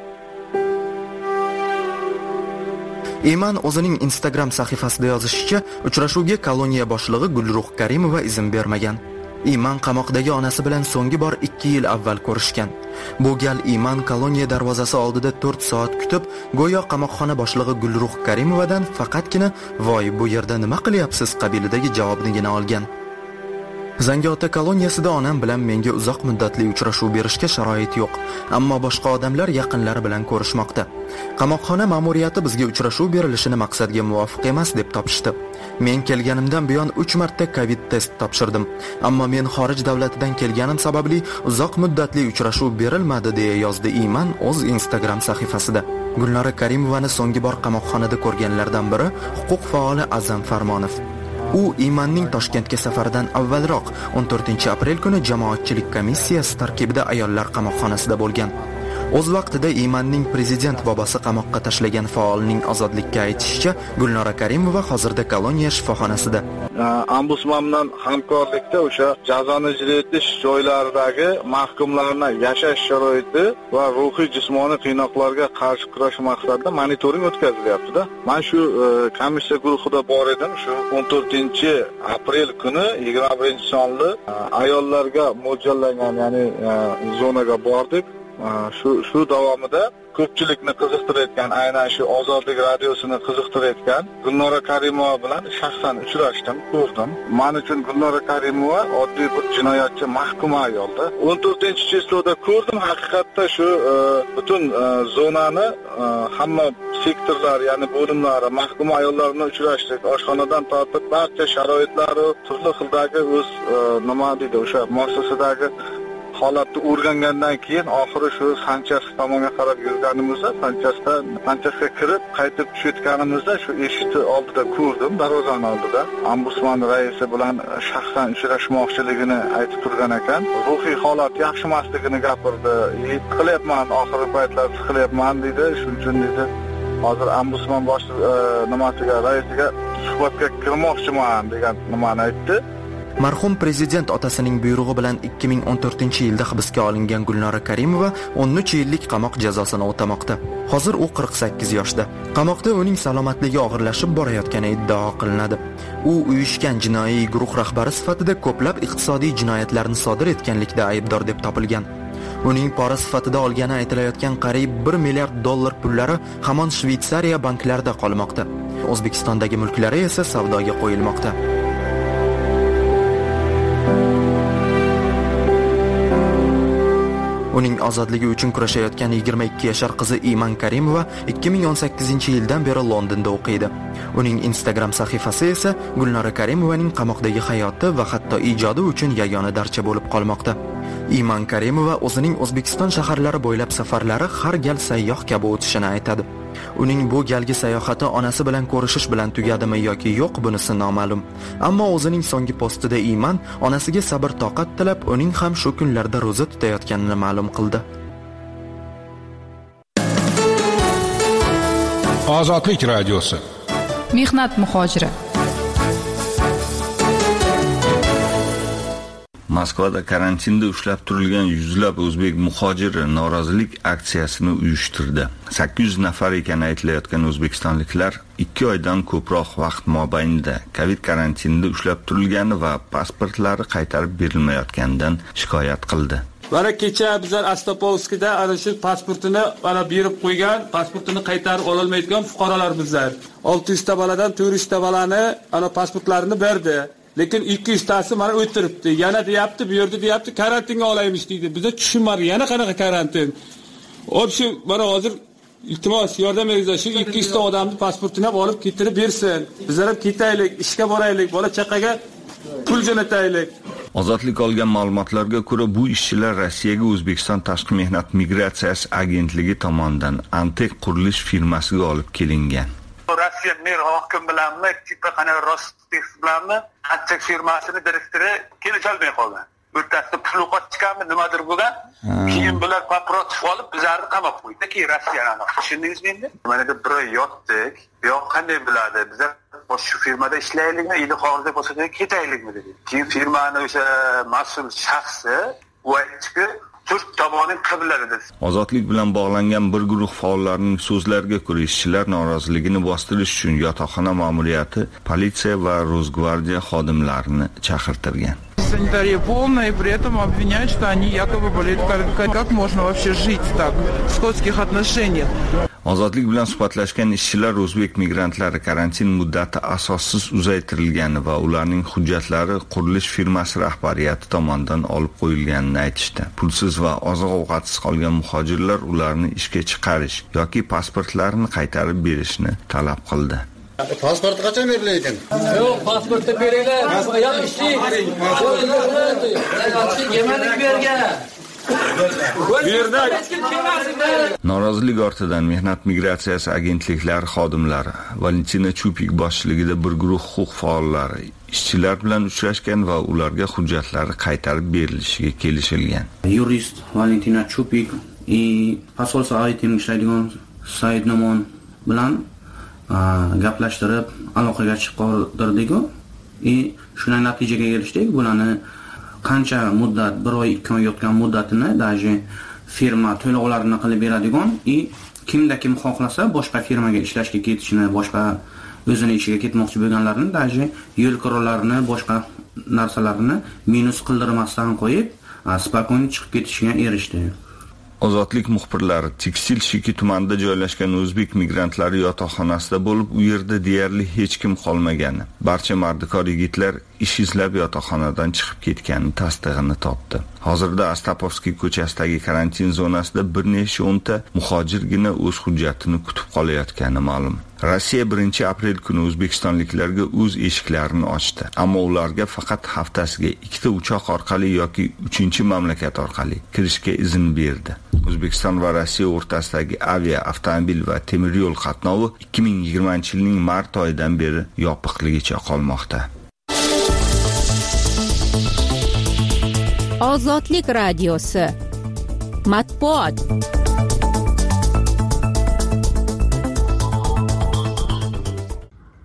Iman o'zining Instagram sahifasida yozishicha, uchrashuvga koloniya boshlig'i Gulruh Karimova izn bermagan. Iman qamoqdagi onasi bilan so'nggi bor ikki yil avval ko'rishgan. Bu gal Iman koloniya darvozasi oldida to'rt soat kutib, go'yo qamoqxona boshlig'i Gulruh Karimovadan faqatgina "Voy, bu yerda nima qilyapsiz?" qabilidagi javobnigina olgan. Zangiota koloniyasida onam bilan menga uzoq muddatli uchrashuv berishga sharoit yo'q, ammo boshqa odamlar yaqinlari bilan ko'rishmoqda. Qamoqxona ma'muriyati bizga uchrashuv berilishini maqsadga muvofiq emas deb topishdi. Men kelganimdan buyon uch marta Covid test topshirdim, ammo men xorij davlatidan kelganim sababli uzoq muddatli uchrashuv berilmadi deya yozdi Iman o'z Instagram sahifasida. Gulnora Karimovani so'nggi bor qamoqxonada ko'rganlardan biri huquq faoli Azam Farmonov. U Imanning Toshkentga safaridan avvalroq o'n to'rtinchi aprel kuni jamoatchilik komissiyasi tarkibida ayollar qamoqxonasida bo'lgan. O'z vaqtida Imanning prezident bobosi qamoqqa tashlagan faolning ozodlikka aytishicha, Gulnora Karimova hozirda koloniya shifoxonasida. Ombudsman bilan hamkorlikda o'sha jazoni ijro etish joylaridagi mahkumlarning yashash sharoiti va ruhiy jismoniy qiynoqlarga qarshi kurash maqsadida monitoring o'tkazilyapti-da. Men shu komissiya guruhida bor edim. Shu o'n to'rtinchi aprel kuni yigirma birinchi sonli ayollarga mo'ljallangan, ya'ni zonaga bordik. Shu shu davomida ko'pchilikni qiziqtirayotgan, aynan shu Ozodlik radiosini qiziqtirayotgan Gulnora Karimova bilan shaxsan uchrashdim, ko'rdim. Men uchun Gulnora Karimova oddiy bir jinoyatchi, mahkum ayolda. o'n to'rtinchi cheslovda ko'rdim. Haqiqatda shu butun zonani hamma sektorlar, ya'ni bo'limlari, mahkum ayollar bilan uchrashdik. Oshxonadan tortib barcha sharoitlari, turli xildagi o'z nima deydi, o'sha muassasadagi holatni o'rgangandan keyin oxiri shu Sanchas tomonga qarab yurganimizda, Sanchasda Sanchasga kirib qaytib tushayotganimizda shu eshikni oldida ko'rdim, darvozani oldida. Ombudsman raisi bilan shaxsan uchrashmoqchiligini aytib turgan ekan. Ruhiy holat yaxshi emasligini gapirdi. Yiqilyapman, oxirgi paytlar siqilyapman dedi. Shuning uchun dedi, hozir ombudsman bosh nimasiga, raisiga suhbatga kirmoqchiman degan nimani aytdi. Marhum prezident otasining buyrug'i bilan ikki ming o'n to'rtinchi yilda hibsga olingan Gulnora Karimova o'n uch yillik qamoq jazosini o'tamoqda. Hozir u qirq sakkiz yoshda. Qamoqda uning salomatligi og'irlashib borayotgani iddao qilinadi. U uyushgan jinoiy guruh rahbari sifatida ko'plab iqtisodiy jinoyatlarni sodir etganlikda aybdor deb topilgan. Uning pora sifatida olgani aytilayotgan qariyb bir milliard dollar pullari hamon Shveysariya banklarida qolmoqda. O'zbekistondagi mulklari esa savdoga qo'yilmoqda. Uning ozodligi uchun kurashayotgan yigirma ikki yashar qizi Iman Karimova ikki ming o'n sakkizinchi yildan beri Londonda o'qiydi. Uning Instagram sahifasi esa Gulnora Karimovaning qamoqdagi hayoti va hatto ijodi uchun yagona darcha bo'lib qolmoqda. Iman Karimova o'zining O'zbekiston shaharlari bo'ylab safarlari har gal sayyoh kabi o'tishini aytadi. Uning bu galgi sayohati onasi bilan ko'rishish bilan tugadimi yoki yo'q bunisi noma'lum. Ammo o'zining so'nggi postida Iman onasiga sabr toqat tilab, uning ham shu kunlarda roza tutayotganini ma'lum qildi. Ozodlik radiosi. Mehnat muhojiri. Moskvada karantinda ushlab turilgan yuzlab o'zbek muhojiri norozilik aksiyasini uyushtirdi. sakkiz yuz nafar ekan aytilayotgan o'zbekistonliklar ikki oydan ko'proq vaqt mobaynida Covid karantinida ushlab turilgani va pasportlari qaytarib berilmayotganidan shikoyat qildi. Mana kecha bizlar Astopovskida ana shu pasportini mana berib qo'ygan, pasportini qaytarib ola olmaydigan fuqarolar bizlar. olti yuz ta boladan to'rt yuz ta bolani ana pasportlarini berdi. Lekin ikki yuz tasi mana o'tiribdi. Yana deyapti, bu yerda deyapti, karantinga olaymiz deydi. Bizda tushunmadi, yana qanaqa karantin? O'sha mana hozir iltimos yordam beringlar, shu ikki yuz ta odamning pasportini ham olib ketirib bersin. Bizlar ham ketaylik, ishga boraylik, bola chaqaga pul jo'nataylik. Ozodlik olgan ma'lumotlarga ko'ra, bu ishchilar Rossiyaga O'zbekiston Tashqi mehnat migratsiyasi agentligi tomonidan Antek qurilish firmasiga olib kelingan. Rossiya mer hokim bilanmi, tipa qana Rostex bilanmi, Antek firmasini direktori kelisholmay qolgan. O'rtasida pul yo'qot chiqarmi, nimadir bo'lgan. Keyin bular pasport olib bizlarni qamab qo'ydi. Keyin Rossiyani tushundingizmi endi? Mana deb bir yotdik. Yo'q, qanday biladi? Bizlar shu firmada ishlaylikmi, ila hozirda bo'lsa ketaylikmi dedi. Keyin firmani o'sha mas'ul shaxsi u aytdi, to'rt tomonning qiblari dedi. Ozodlik bilan bog'langan bir guruh faollarining so'zlariga ko'ra, ishchilar noroziligini bostirish uchun yotoqxona ma'muriyati politsiya va Rosgvardiya xodimlarini chaqirtirgan. Санитария полная, и при этом обвиняют, что они якобы болеют. Как можно вообще жить так в скотских отношениях? Ozodlik bilan suhbatlashgan ishchilar o'zbek migrantlari karantin muddati asossiz uzaytirilgani va ularning hujjatlari qurilish firmasi rahbariyati tomonidan olib qo'yilganini aytishdi. Pulsiz va oziq-ovqatsiz qolgan muhojirlar ularni ishga chiqarish yoki pasportlarini qaytarib berishni talab qildi. Pasport qachon beriladi? Yo'q, pasportni beringlar. Yo'q, ishlaylik. Yemanlik bergan. Norozilik ortidan Mehnat migratsiyasi agentliklari xodimlari Valentina Chupik boshchiligida bir guruh huquq faollari ishchilar bilan uchrashgan va ularga hujjatlari qaytarib berilishiga kelishilgan. Yurist Valentina Chupik и посол Saidning ishlaydigan Said Nomon bilan gaplashtirib aloqaga chiqardik-ku. И shunday natijaga kelishdik. Bularni qancha muddat, bir oy, ikki oy yotgan muddatini даже firma to'lovlarini qilib beradigan и kimda kim xohlasa boshqa firmaga ishlashga ketishini, boshqa o'zini ishiga ketmoqchi bo'lganlarni даже yo'l qirovlarini, boshqa narsalarini minus qildirmasdan qo'yib, spokойно chiqib ketishiga erishdi. Ozodlik muxbirlari Tekstil Shiki tumanida joylashgan o'zbek migrantlari yotoqxonasida bo'lib, u yerda deyarli hech kim qolmagani. Barcha mardikor yigitlar ish izlab yotoqxonadan chiqib ketgani tasdig'ini topdi. Hozirda Astapovskiy ko'chasidagi karantin zonasida bir necha o'nta muhojirgina o'z hujjatini kutib qolayotgani ma'lum. Rossiya birinchi aprel kuni o'zbekistonliklarga o'z eshiklarini ochdi, ammo ularga faqat haftasiga ikkita uchoq orqali yoki uchinchi mamlakat orqali kirishga izn berdi. O'zbekiston va Rossiya o'rtasidagi avia, avtomobil va temir yo'l qatnovi ikki ming yigirmanchi yilning mart oyidan beri yopiqligicha qolmoqda. Ozodlik radiosi. Matbuot.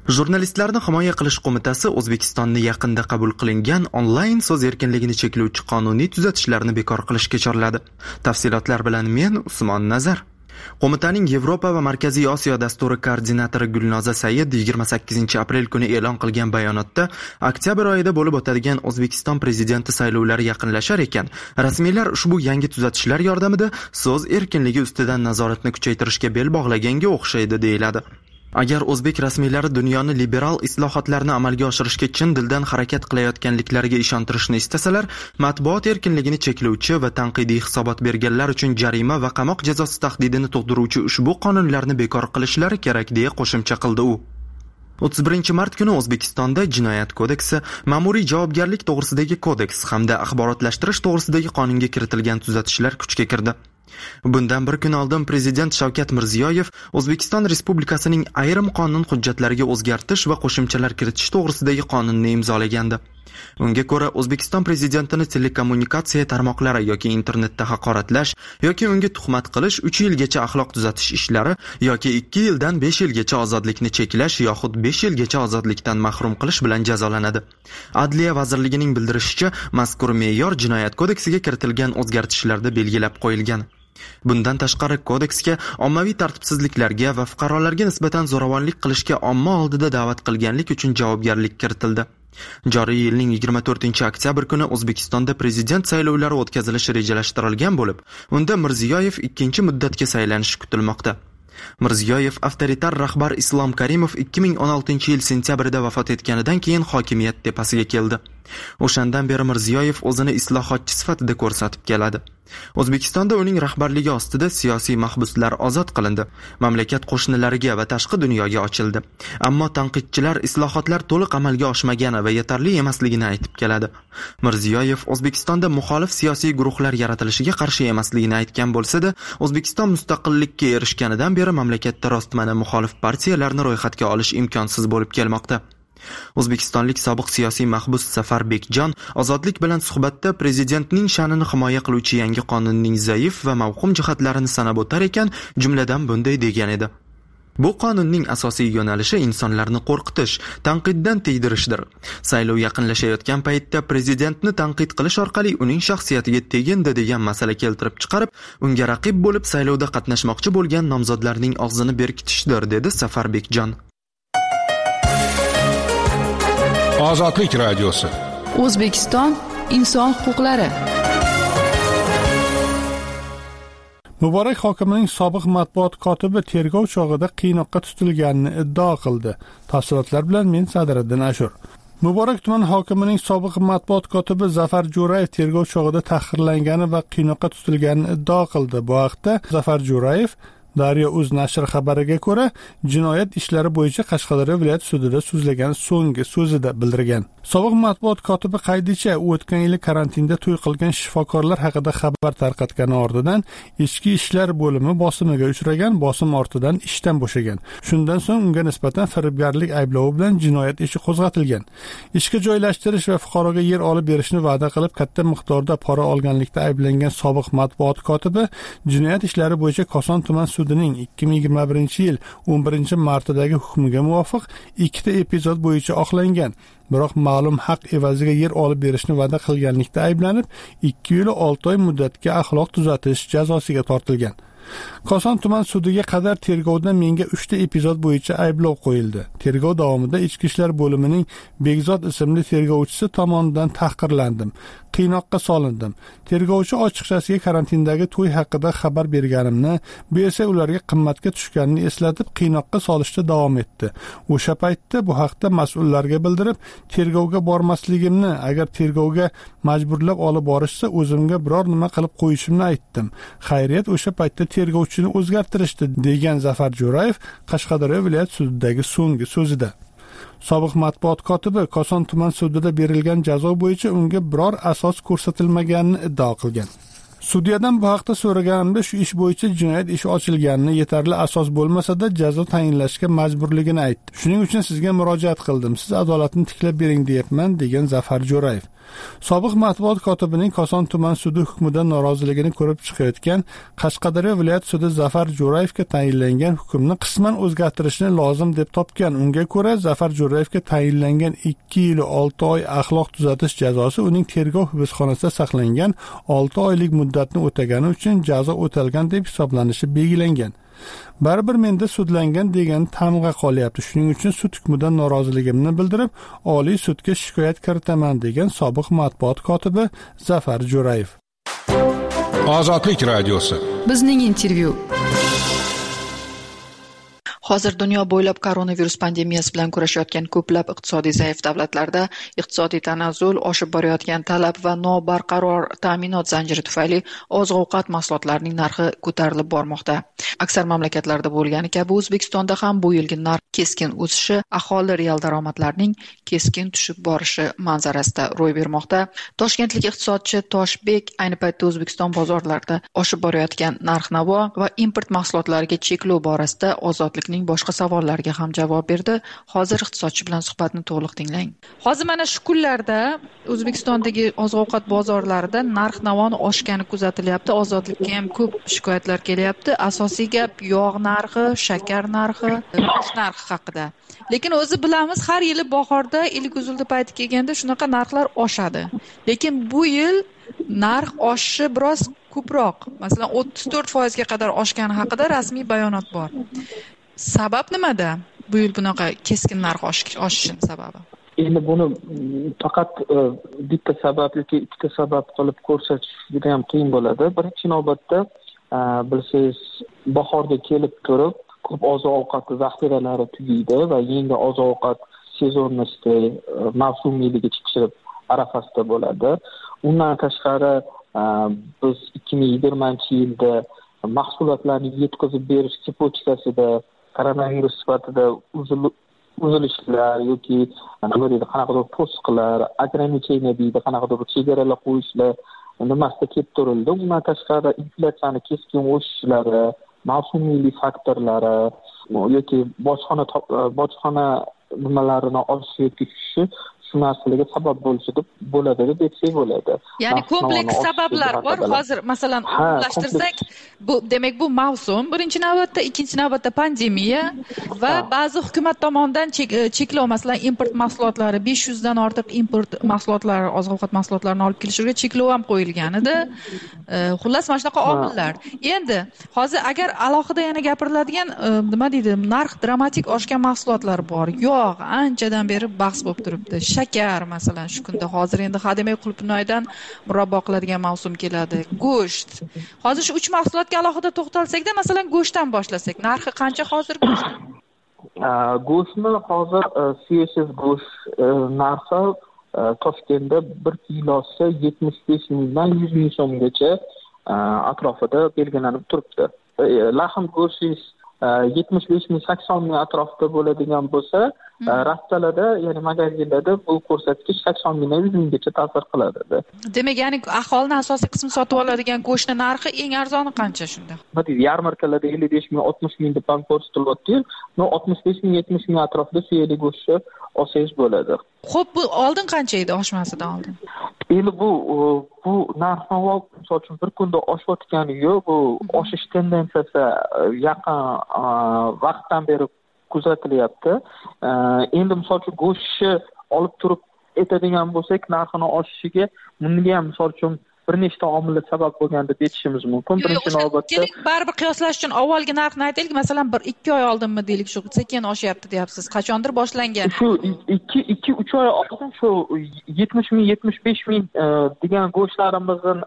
Jurnalistlarni himoya qilish qo'mitasi O'zbekistonni yaqinda qabul qilingan onlayn so'z erkinligini cheklovchi qonuniy tuzatishlarni bekor qilishga chorladi. Tafsilotlar bilan men Usmon Nazar. Qo'mitaning Yevropa va Markaziy Osiyo dasturi koordinatori Gulnoza Said yigirma sakkizinchi aprel kuni e'lon qilgan bayonotda oktyabr oyida bo'lib o'tadigan O'zbekiston prezidenti saylovlari yaqinlashar ekan, rasmiylar ushbu yangi tuzatishlar yordamida so'z erkinligi ustidan nazoratni kuchaytirishga bel bog'laganga o'xshaydi deyiladi. Agar o'zbek rasmiylari dunyoni liberal islohotlarni amalga oshirishga chin dildan harakat qilayotganliklariga ishontirishni istasalar, matbuot erkinligini cheklovchi va tanqidiy hisobot berganlar uchun jarima va qamoq jazosi tahdidini tug'diruvchi ushbu qonunlarni bekor qilishlari kerak deya qo'shimcha qildi u. o'ttiz birinchi mart kuni O'zbekistonda Jinoyat kodeksi, Ma'muriy javobgarlik to'g'risidagi kodeks hamda axborotlashtirish to'g'risidagi qonunga kiritilgan tuzatishlar kuchga kirdi. Bundan bir kun oldin Prezident Shavkat Mirziyoyev O'zbekiston Respublikasining ayrim qonun hujjatlariga o'zgartish va qo'shimchalar kiritish to'g'risidagi qonunni imzolagandi. Unga ko'ra, O'zbekiston prezidentini telekommunikatsiya tarmoqlari yoki internetda haqoratlash yoki unga tuhmat qilish uch yilgacha axloq tuzatish ishlari yoki ikki yildan besh yilgacha ozodlikni cheklash yoxud besh yilgacha ozodlikdan mahrum qilish bilan jazolanadi. Adliya vazirligining bildirishicha, mazkur me'yor Jinoyat kodeksiga kiritilgan o'zgartishlarda belgilab qo'yilgan. Bundan tashqari kodeksga ommaviy tartibsizliklarga va fuqarolarga nisbatan zo'ravonlik qilishga omma oldida da'vat qilganlik uchun javobgarlik kiritildi. Joriy yilning yigirma to'rtinchi oktyabr kuni O'zbekistonda prezident saylovlari o'tkazilishi rejalashtirilgan bo'lib, unda Mirziyoyev ikkinchi muddatga saylanishi kutilmoqda. Mirziyoyev avtoritar rahbar Islom Karimov ikki ming o'n oltinchi yil sentyabrida vafot etganidan keyin hokimiyat tepasiga keldi. O'shandan beri Mirziyoyev o'zini islohotchi sifatida ko'rsatib keladi. O'zbekistonda uning rahbarligi ostida siyosiy mahbuslar ozod qilindi, mamlakat qo'shnilariga va tashqi dunyoga ochildi. Ammo tanqidchilar islohotlar to'liq amalga oshmagani va yetarli emasligini aytib keladi. Mirziyoyev O'zbekistonda muxolif siyosiy guruhlar yaratilishiga qarshi emasligini aytgan bo'lsa-da, O'zbekiston mustaqillikka erishganidan beri mamlakatda rostmana muxolif partiyalarni ro'yxatga olish imkonsiz bo'lib kelmoqda. O'zbekistonlik sobiq siyosiy mahbus Safar Bekjon ozodlik bilan suhbatda prezidentning sha'nini himoya qiluvchi yangi qonunning zaif va mavhum jihatlarini sanab o'tar ekan, jumladan bunday degan edi: Bu qonunning asosiy yo'nalishi insonlarni qo'rqitish, tanqiddan tiydirishdir. Saylov yaqinlashayotgan paytda prezidentni tanqid qilish orqali uning shaxsiyatiga tegindi degan masala keltirib chiqarib, unga raqib bo'lib saylovda qatnashmoqchi bo'lgan nomzodlarning og'zini berkitishdir, dedi Safar Bekjon. Ozodlik radiosi. O'zbekiston inson huquqlari. Muborak hokimining sobiq matbuot kotibi tergov chog'ida qiynoqqa tutilganini iddao qildi. Tafsilotlar bilan men Sadiriddin Ashur. Muborak tuman hokimining sobiq matbuot kotibi Zafar Jo'rayev tergov chog'ida tahqirlangani va qiynoqqa tutilganini iddao qildi. Bu haqda Zafar Jo'rayev Daryo Uz nashri xabariga ko'ra, jinoyat ishlari bo'yicha Qashqadaryo viloyat sudida so'zlagan so'nggi so'zida bildirgan. Sobiq matbuot kotibi qaydicha o'tgan yili karantinda to'y qilgan shifokorlar haqida xabar tarqatgani ortidan ichki ishlar bo'limi bosimiga uchragan, bosim ortidan ishdan bo'shagan. Shundan so'ng unga nisbatan firibgarlik ayblovi bilan jinoyat ishi qo'zg'atilgan. Ishga joylashtirish va fuqaroga yer olib berishni va'da qilib katta miqdorda pora olganlikda ayblangan sobiq matbuot kotibi jinoyat ishlari bo'yicha Koson tuman sudining ikki ming yigirma birinchi yil o'n birinchi martidagi hukmiga muvofiq ikkita epizod bo'yicha oqlangan. Biroq ma'lum haq evaziga yer olib berishni va'da qilganlikda ayblanib, ikki yil olti oy muddatga axloq tuzatish jazosiga tortilgan. Koson tuman sudiga qadar tergovda menga uchta epizod bo'yicha ayblov qo'yildi. Tergov davomida ichki ishlar bo'limining Begzod ismli tergovchisi tomonidan tahqirlandim, qiynoqqa solindim. Tergovchi ochiqchasiga karantindagi to'y haqida xabar berganimni, bu esa ularga qimmatga tushganini eslatib qiynoqqa solishda davom etdi. O'sha paytda bu haqda mas'ullarga bildirib, tergovga bormasligimni, agar tergovga majburlab olib borishsa, o'zimga biror nima qilib qo'yishimni aytdim. Xayriyat o'sha paytda tergovchini o'zgartirishdi, degan Zafar Jo'rayev Qashqadaryo viloyat sudidagi so'nggi so'zida. Sobiq matbuot kotibi Koson tuman sudida berilgan jazo bo'yicha unga biror asos ko'rsatilmaganini iddao qilgan. Sudyadan bu haqda so'raganimda shu ish bo'yicha jinoyat ishi ochilganini, yetarli asos bo'lmasa-da jazo tayinlashga majburligini aytdi. Shuning uchun sizga murojaat qildim. Siz adolatni tiklab bering deyapman, degan Zafar Jo'rayev. Sobiq matbuot kotibining Koson tuman sudi hukmidan noroziligini ko'rib chiqayotgan Qashqadaryo viloyat sudi Zafar Jo'rayevga tayinlangan hukmni qisman o'zgartirishni lozim deb topgan. Unga ko'ra, Zafar Jo'rayevga tayinlangan ikki yil olti oy axloq tuzatish jazosi uning tergov hibsxonasida saqlangan olti oylik muddatni o'tagani uchun jazo o'talgan deb hisoblanishi belgilangan. Baribir menda sudlangan degan tamg'a qolyapti. Shuning uchun sud hukmidan noroziligimni bildirib, Oliy sudga shikoyat kiritaman degan sobiq matbuot kotibi Zafar Jo'rayev. Ozodlik radiosi. Bizning intervyu. Hozir dunyo bo'ylab koronavirus pandemiyasi bilan kurashayotgan ko'plab iqtisodiy zaif davlatlarda iqtisodiy tanazzul, oshib borayotgan talab va nobarqaror ta'minot zanjiri tufayli oziq-ovqat mahsulotlarining narxi ko'tarilib bormoqda. Aksar mamlakatlarda bo'lgani kabi O'zbekistonda ham bu yilgi narx keskin o'sishi aholi real daromadlarining keskin tushib borishi manzarasida ro'y bermoqda. Toshkentlik iqtisodchi Toshbek ayni paytda O'zbekiston bozorlarida oshib borayotgan narx-navo va import mahsulotlariga cheklov borasida ozodlikning boshqa savollariga ham javob berdi. Hozir iqtisodchi bilan suhbatni to'liq tinglang. Hozir mana shu kunlarda O'zbekistondagi oziq-ovqat bozorlarida narx-navoni oshgani kuzatilyapti. Ozodlikka ham ko'p shikoyatlar kelyapti. Asosiy gap yog' narxi, shakar narxi, go'sht narxi haqida. Lekin o'zi bilamiz, har yili bahorda, ilk-uzulda payti kelganda shunaqa narxlar oshadi. Lekin bu yil narx oshishi biroz ko'proq. Masalan, o'ttiz to'rt foizga qadar oshgani haqida rasmiy bayonot bor. Sabab nimada? Bu yil bunaqa keskin narx oshishining sababi. Endi buni faqat bitta sabab yoki ikkita sabab qilib ko'rsatish juda ham qiyin bo'ladi. Birinchi navbatda bilsangiz, bahorga kelib turib, ko'p oziq-ovqat zaxiralari tugaydi va yangi oziq-ovqat sezonnosti mavsumiyligi chiqishi arafasida bo'ladi. Undan tashqari biz ikki ming yigirmanchi yilda mahsulotlarni yetkazib berish tsepotchikasida koronavirus sifatida uzilishlar yoki nima deydi, qanaqadir to'siqlar, ограничение deydi, qanaqadir chegaralar qo'yishlar nimasida kelib turildi. Undan tashqari inflyatsiyani keskin o'sishlari, mavsumiylik faktorlari yoki bojxona bojxona nimalarini oshishi yoki tushishi shu narsalarga sabab bo'lishi deb bo'ladi deb aytsak bo'ladi. Ya'ni kompleks sabablar bor. Hozir masalan umumlashtirsak, bu demak bu mavsum birinchi navbatda, ikkinchi navbatda pandemiya va ba'zi hukumat tomonidan cheklov, masalan import mahsulotlari besh yuz dan ortiq import mahsulotlari, oziq-ovqat mahsulotlarini olib kelishiga cheklov ham qo'yilgan edi. Xullas mana shunaqa omillar. Endi hozir agar alohida yana gapiriladigan nima deydi, narx dramatik oshgan mahsulotlar bor. Yog' anchadan beri bahs bo'lib turibdi. Shakar masalan shu kunda hozir endi hademay qulupnoydan murabbo qiladigan mavsum keladi. Go'sht. Hozir shu uch mahsulotga alohida to'xtalsak-da, masalan go'shtdan boshlasak, narxi qancha hozir go'sht? Go'shtni hozir suyesiz go'sht narxi Toshkentda bir kilosi yetmish besh mingdan yuz ming so'mgacha atrofida belgilanib turibdi. Lahm go'sht yetmish besh ming sakson ming atrofida bo'ladigan bo'lsa, rastalarda, ya'ni magazinlarda bu ko'rsatkich sakson mingdan yuz minggacha ta'sir qiladi. Demak, ya'ni aholining asosiy qismi sotib oladigan go'shtni narxi eng arzoni qancha shunda? Nima deydi, yarmarkalarda ellik besh ming, oltmish ming deb ham ko'rsatilyapti. No oltmish besh ming, yetmish ming atrofida suyeli go'shtni olsangiz bo'ladi. Xo'p, bu oldin qancha edi oshmasidan oldin? Endi bu bu narx-navo misol uchun bir kunda oshayotgani yo'q, bu oshish tendensiyasi yaqin vaqtdan beri kuzatilyapti. Endi misol uchun go'shtni olib turib aytadigan bo'lsak, narxini oshishiga bunga ham misol uchun bir nechta omillar sabab bo'lgan deb aytishimiz mumkin. Birinchi navbatda keling, baribir qiyoslash uchun avvalgi narxni aytaylik. Masalan, bir ikki oy oldinmi deylik, shu sekin oshyapti deyapsiz. Qachondir boshlangan. Shu ikki ikki uch oy oldin shu yetmish ming, yetmish besh ming degan go'shtlarimizning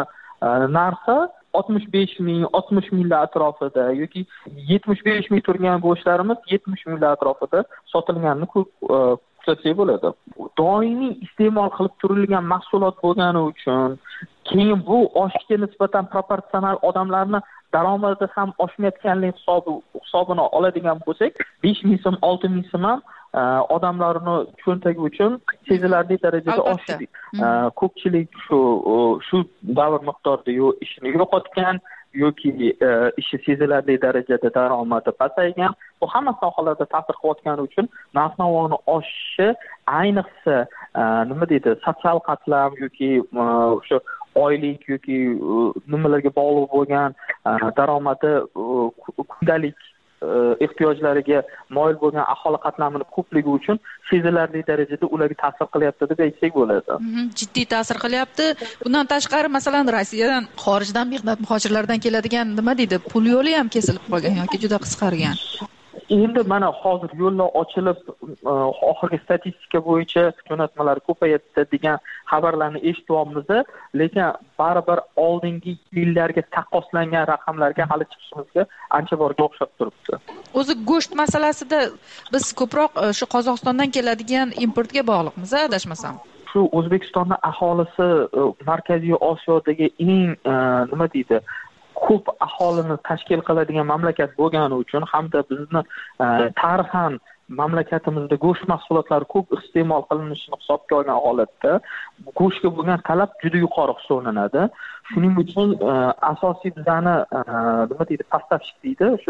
narxi oltmish besh ming, oltmish minglar atrofida yoki yetmish besh ming turgan go'shtlarimiz yetmish minglar atrofida sotilganini kuzatsak bo'ladi. Doimiy iste'mol qilib turilgan mahsulot bo'lgani uchun keyin bu oshishga nisbatan proporsional odamlarni daromadi ham oshmayotganligi hisobi hisobini oladigan bo'lsak, besh ming so'm, olti ming so'm ham odamlarni cho'ntagi uchun sezilarli darajada oshdi. Ko'pchilik shu shu davr miqdorida ishini yo'qotgan yoki ishi sezilarli darajada daromadi pasaygan, bu hamma sohalarda ta'sir qilayotgani uchun narx-navoni oshishi, ayniqsa nima deydi, sotsial qatlam yoki o'sha oylik yoki nimalarga bog'liq bo'lgan daromadi kundalik ehtiyojlariga moyil bo'lgan aholi qatlamining ko'pligi uchun sezilarli darajada ularga ta'sir qilyapti deb aytsak bo'ladi. Jiddiy ta'sir qilyapti. Bundan tashqari, masalan, Rossiyadan, xorijdan mehnat muhojirlardan keladigan nima deydi, pul yo'li ham kesilib qolgan yoki juda qisqargan. Endi mana hozir yo'llar ochilib, oxirgi statistika bo'yicha jo'natmalar ko'payadi degan xabarlarni eshityapmiz, lekin baribir oldingi yillarga taqqoslangan raqamlarga hali chiqishimizga ancha borga o'xshab turibdi. O'zi go'sht masalasida biz ko'proq shu Qozog'istondan keladigan importga bog'liqmiz, adashmasam. Shu O'zbekistonning aholisi Markaziy Osiyodagi eng nima deydi, ko'p aholini tashkil qiladigan mamlakat bo'lgani uchun hamda bizni tarixan mamlakatimizda go'sht mahsulotlari ko'p iste'mol qilinishini hisobga olgan holatda go'shtga bo'lgan talab juda yuqori hisoblanadi. Shuning uchun asosiy bizani nima deydi, поставщик deydi, shu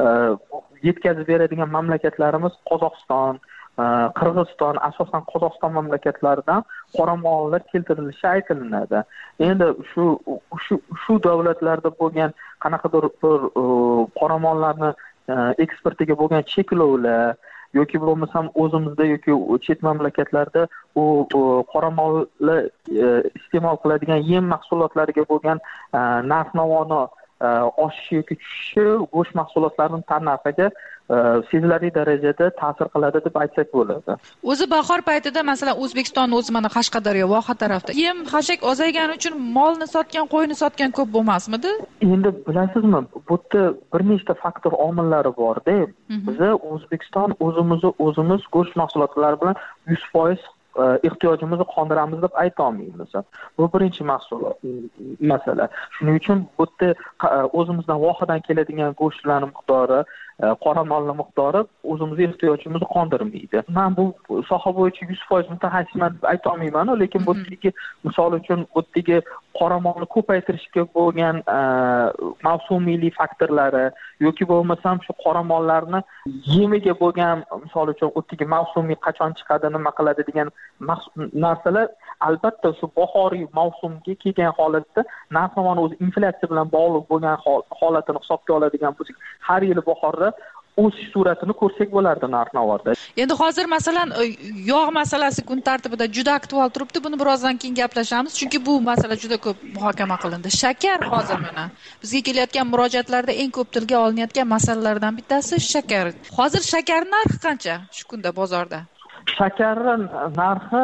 yetkazib beradigan mamlakatlarimiz Qozog'iston, Qirg'iziston, asosan Qozog'iston mamlakatlaridan qoramollar keltirilishi aytilinadi. Endi shu shu shu davlatlarda bo'lgan qanaqadir bir qoramollarni eksportiga bo'lgan cheklovlar yoki bo'lmasam o'zimizda yoki chet mamlakatlarda u qoramolni iste'mol qiladigan yem mahsulotlariga bo'lgan narx-navoni oshishi yoki tushishi go'sht mahsulotlarining tannarxiga sezilarli darajada ta'sir qiladi deb aytsak bo'ladi. O'zi bahor paytida masalan O'zbekiston o'zi mana Qashqadaryo, Voha tarafda yem xashak ozaygani uchun molni sotgan, qo'yni sotgan ko'p bo'lmasmidi? Endi bilasizmi, bu yerda bir nechta faktor omillari bor-da. Biz O'zbekiston o'zimizni o'zimiz go'sht mahsulotlari bilan yuz foiz ehtiyojimizni qondiramiz deb ayta olmaymiz. Bu birinchi mahsulot masala. Shuning uchun bu yerda o'zimizdan Vohadan keladigan go'shtlarning miqdori, qoramolning miqdori o'zimizning ehtiyojimizni qondirmaydi. Men bu soha bo'yicha yuz foiz mutaxassisman deb ayta olmayman, lekin bu yerdagi misol uchun bu yerdagi qoramolni ko'paytirishga bo'lgan mavsumiylik faktorlari yoki bo'lmasam shu qoramollarni yemiga bo'lgan misol uchun o'tdagi mavsumiy qachon chiqadi, nima qiladi degan narsalar albatta shu bahoriy mavsumga kelgan holatda narx-navoni o'zi inflyatsiya bilan bog'liq bo'lgan holatini hisobga oladigan bo'lsak, har yili bahorda o'sish suratini ko'rsak bo'lardi narx-navoda. Endi hozir masalan yog' masalasi kun tartibida juda aktual turibdi. Buni birozdan keyin gaplashamiz, chunki bu masala juda ko'p muhokama qilindi. Shakar hozir mana bizga kelayotgan murojaatlarda eng ko'p tilga olinayotgan masalalardan bittasi shakar. Hozir shakar narxi qancha shu kunda bozorda? Shakar narxi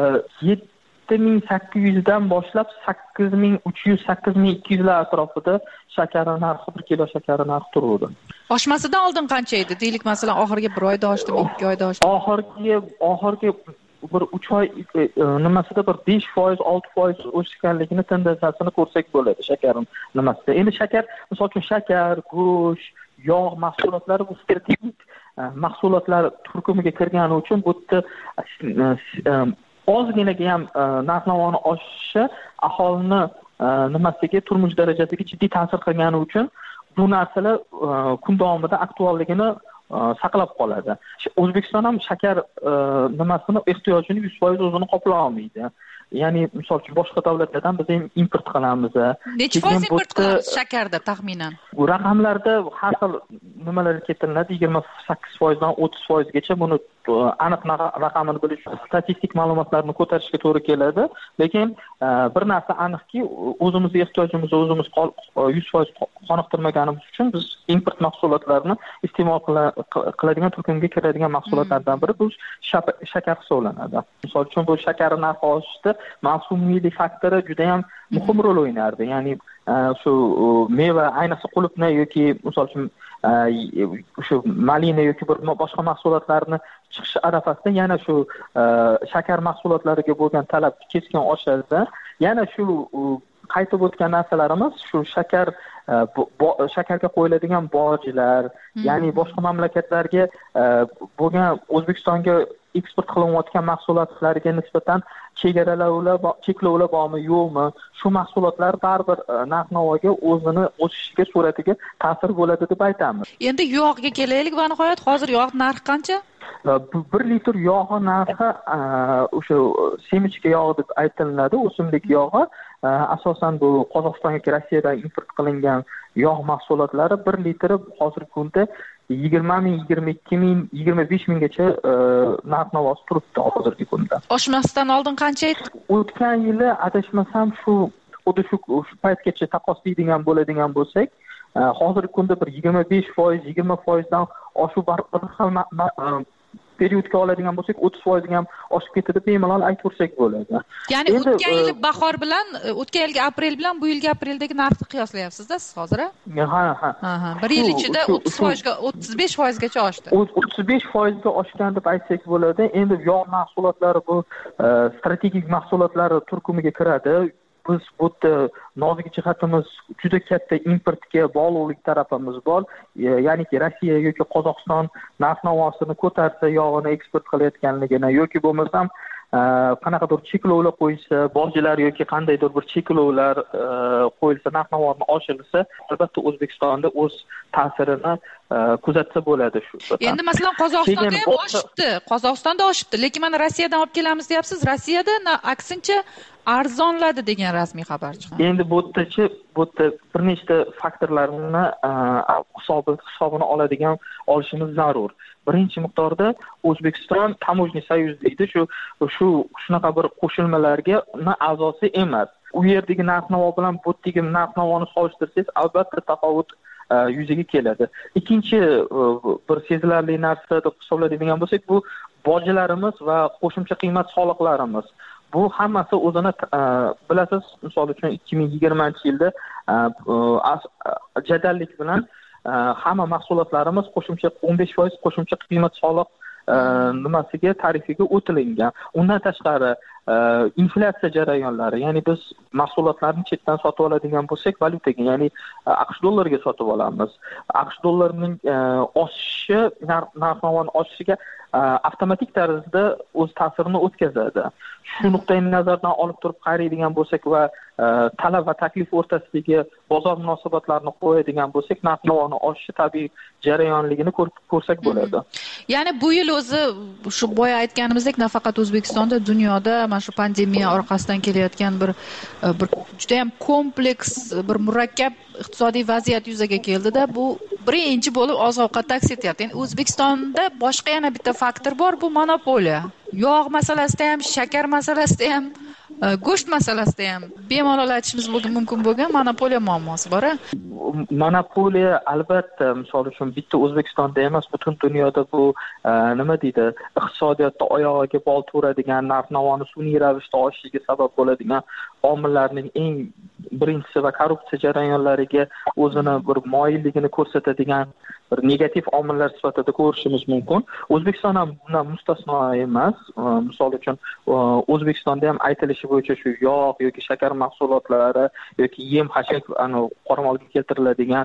yetti ming sakkiz yuz dan boshlab sakkiz ming uch yuz sakkiz ming ikki yuz lar atrofida shakar narxi, bir kilo shakar narxi turadi. Oshmasidan oldin qancha edi? Deylik masalan oxirgi bir oyda oshdimi, ikki oyda oshdimi? Oxirgi oxirgi bir uch oy nimasida bir besh foiz olti foiz o'sganligini tendensiyasini ko'rsak bo'ladi shakar nimasida. Endi shakar, misol uchun shakar, go'sht, yog' mahsulotlari bu strategik mahsulotlar turkumiga kirgani uchun bu yerda ozginaga ham narx-navoni oshishi aholini nimasiga, turmush darajasiga jiddiy ta'sir qilgani uchun bu narsalar kun davomida aktualligini saqlab qoladi. O'zbekiston ham shakar nimasini ehtiyojini yuz foiz o'zini qoplay olmaydi. Ya'ni misol uchun boshqa davlatlardan biz ham import qilamiz. Necha foiz import qilamiz shakarda taxminan? Bu raqamlarda har xil nimalar keltiriladi, yigirma sakkiz foiz dan o'ttiz foiz gacha. Buni aniq raqamini bilish statistik ma'lumotlarni ko'tarishga to'g'ri keladi, lekin bir narsa aniqki, o'zimizning ehtiyojimizni o'zimiz yuz foiz qoniqtirmaganimiz uchun biz import mahsulotlarini iste'mol qiladigan, turkumga kiradigan mahsulotlardan biri bu shakar hisoblanadi. Misol uchun bu shakar narxi oshishda mavsumiylik faktori juda ham muhim rol o'ynardi. Ya'ni shu meva, ayniqsa qulupni yoki misol uchun shu malina yoki bir boshqa mahsulotlarni chiqish arafasida yana shu shakar mahsulotlariga bo'lgan talab keskin oshadi. Yana shu qaytib o'tgan narsalarimiz shu shakar shakarga qo'yiladigan bojlar, ya'ni boshqa mamlakatlarga bo'lgan O'zbekistonga eksport qilinayotgan mahsulotlarga nisbatan chegaralovlar cheklovlar bormi yo'qmi, shu mahsulotlar baribir narx-navoga o'zini o'sishiga, sur'atiga ta'sir bo'ladi deb aytamiz. Endi yog'ga kelaylik va nihoyat hozir yog' narxi qancha? bir litr yog'i narxi o'sha semichka yog'i deb aytiladi, o'simlik yog'i. Asosan bu Qozog'iston yoki Rossiyadan import qilingan yog' mahsulotlari bir litri hozirgi kunda yigirma ming, yigirma ikki ming, yigirma besh minggacha narx-navosi turibdi hozirgi kunda. Oshmasdan oldin qancha edi? O'tgan yili adashmasam shu xuddi shu paytgacha taqqoslaydigan bo'ladigan bo'lsak, hozirgi kunda bir yigirma besh foiz, yigirma foizdan oshuv bir xil periodga oladigan bo'lsak, o'ttiz foizga ham oshib ketadi, bemalol aytib bo'ladi. Ya'ni o'tgan yil bahor bilan, o'tgan yilgi aprel bilan bu yilgi apreldagi narxni qiyoslayapsiz-da siz hozir? Ha, ha. Ha, bir yil ichida o'ttiz foizga, o'ttiz besh foizgacha oshdi. o'ttiz besh foizga oshgan deb aytsak bo'ladi. Endi yog' mahsulotlari bu strategik mahsulotlar turkumiga kiradi. Biz bu nozik jihatimiz juda katta importga bog'liqlik tarafimiz bor. Ya'niki Rossiya yoki Qozog'iston narx-navosini ko'tarsa, yog'ini eksport qilayotganligini yoki bo'lmasam qanaqadir cheklovlar qo'yilsa, bojlar yoki qandaydir bir cheklovlar qo'yilsa, narx-navoni oshirilsa, albatta O'zbekistonda o'z ta'sirini kuzatsa bo'ladi shu. Endi masalan Qozog'istonda ham oshibdi, Qozog'istonda oshibdi, lekin mana Rossiyadan olib kelamiz deyapsiz. Rossiyada aksincha arzonladi degan rasmiy xabar chiqdi. Endi bu yerdachi bu yerda bir nechta faktorlarni hisobi hisobini oladigan olishimiz zarur. Birinchi miqdorda O'zbekiston Tamojniy soyuz deydi, shu shu shunaqa bir qo'shilmalarga a'zosi emas. U yerdagi narx-navo bilan bu yerdagi narx-navoni solishtirsangiz, albatta tafovut yuzaga keladi. Ikkinchi bir sezilarli narsa deb hisoblaydigan bo'lsak, bu bojlarimiz va qo'shimcha qiymat soliqlarimiz. Bu hammasi o'zini bilasiz, misol uchun ikki ming yigirmanchi yilda jadallik bilan hamma mahsulotlarimiz qo'shimcha o'n besh foiz qo'shimcha qiymat soliq nimasiga tarifiga o'tilingan. Undan tashqari inflyatsiya jarayonlari, ya'ni biz mahsulotlarni chetdan sotib oladigan bo'lsak, valyutaga, ya'ni AQSh dollariga sotib olamiz. AQSh dollarining oshishi narx-navoni oshishiga avtomatik tarzda o'z ta'sirini o'tkazadi. Shu nuqtai nazardan olib turib qaraydigan bo'lsak va talab va taklif o'rtasidagi bozor munosabatlarini qo'yadigan bo'lsak, narx-navoni oshishi tabiiy jarayonligini ko'rsak bo'ladi. Ya'ni bu yil o'zi shu boya aytganimizdek, nafaqat O'zbekistonda, dunyoda mana shu pandemiya orqasidan kelayotgan bir bir juda ham kompleks, bir murakkab iqtisodiy vaziyat yuzaga keldi-da, bu birinchi bo'lib oziq-ovqat aks etyapti. Endi O'zbekistonda boshqa yana bitta faktor bor, bu monopoliya. Yog' masalasida ham, shakar masalasida ham, go'sht masalasida ham bemalol aytishimiz mumkin bo'lgan monopoliya muammosi bor. Monopoliya albatta, misol uchun bitta O'zbekistonda emas, butun dunyoda bu nima deydi, iqtisodiyotda oyog'iga bol turadigan, narx-navoni sun'iy ravishda oshishiga sabab bo'ladigan omillarning eng birinchisi va korrupsiya jarayonlariga o'zini bir moyilligini ko'rsatadigan bir negativ omillar sifatida ko'rishimiz mumkin. O'zbekiston ham bundan mustasno emas. Misol uchun O'zbekistonda ham aytilishi bo'yicha shu yog' yoki shakar mahsulotlari yoki yem-xashak ana qoramolga keltiriladigan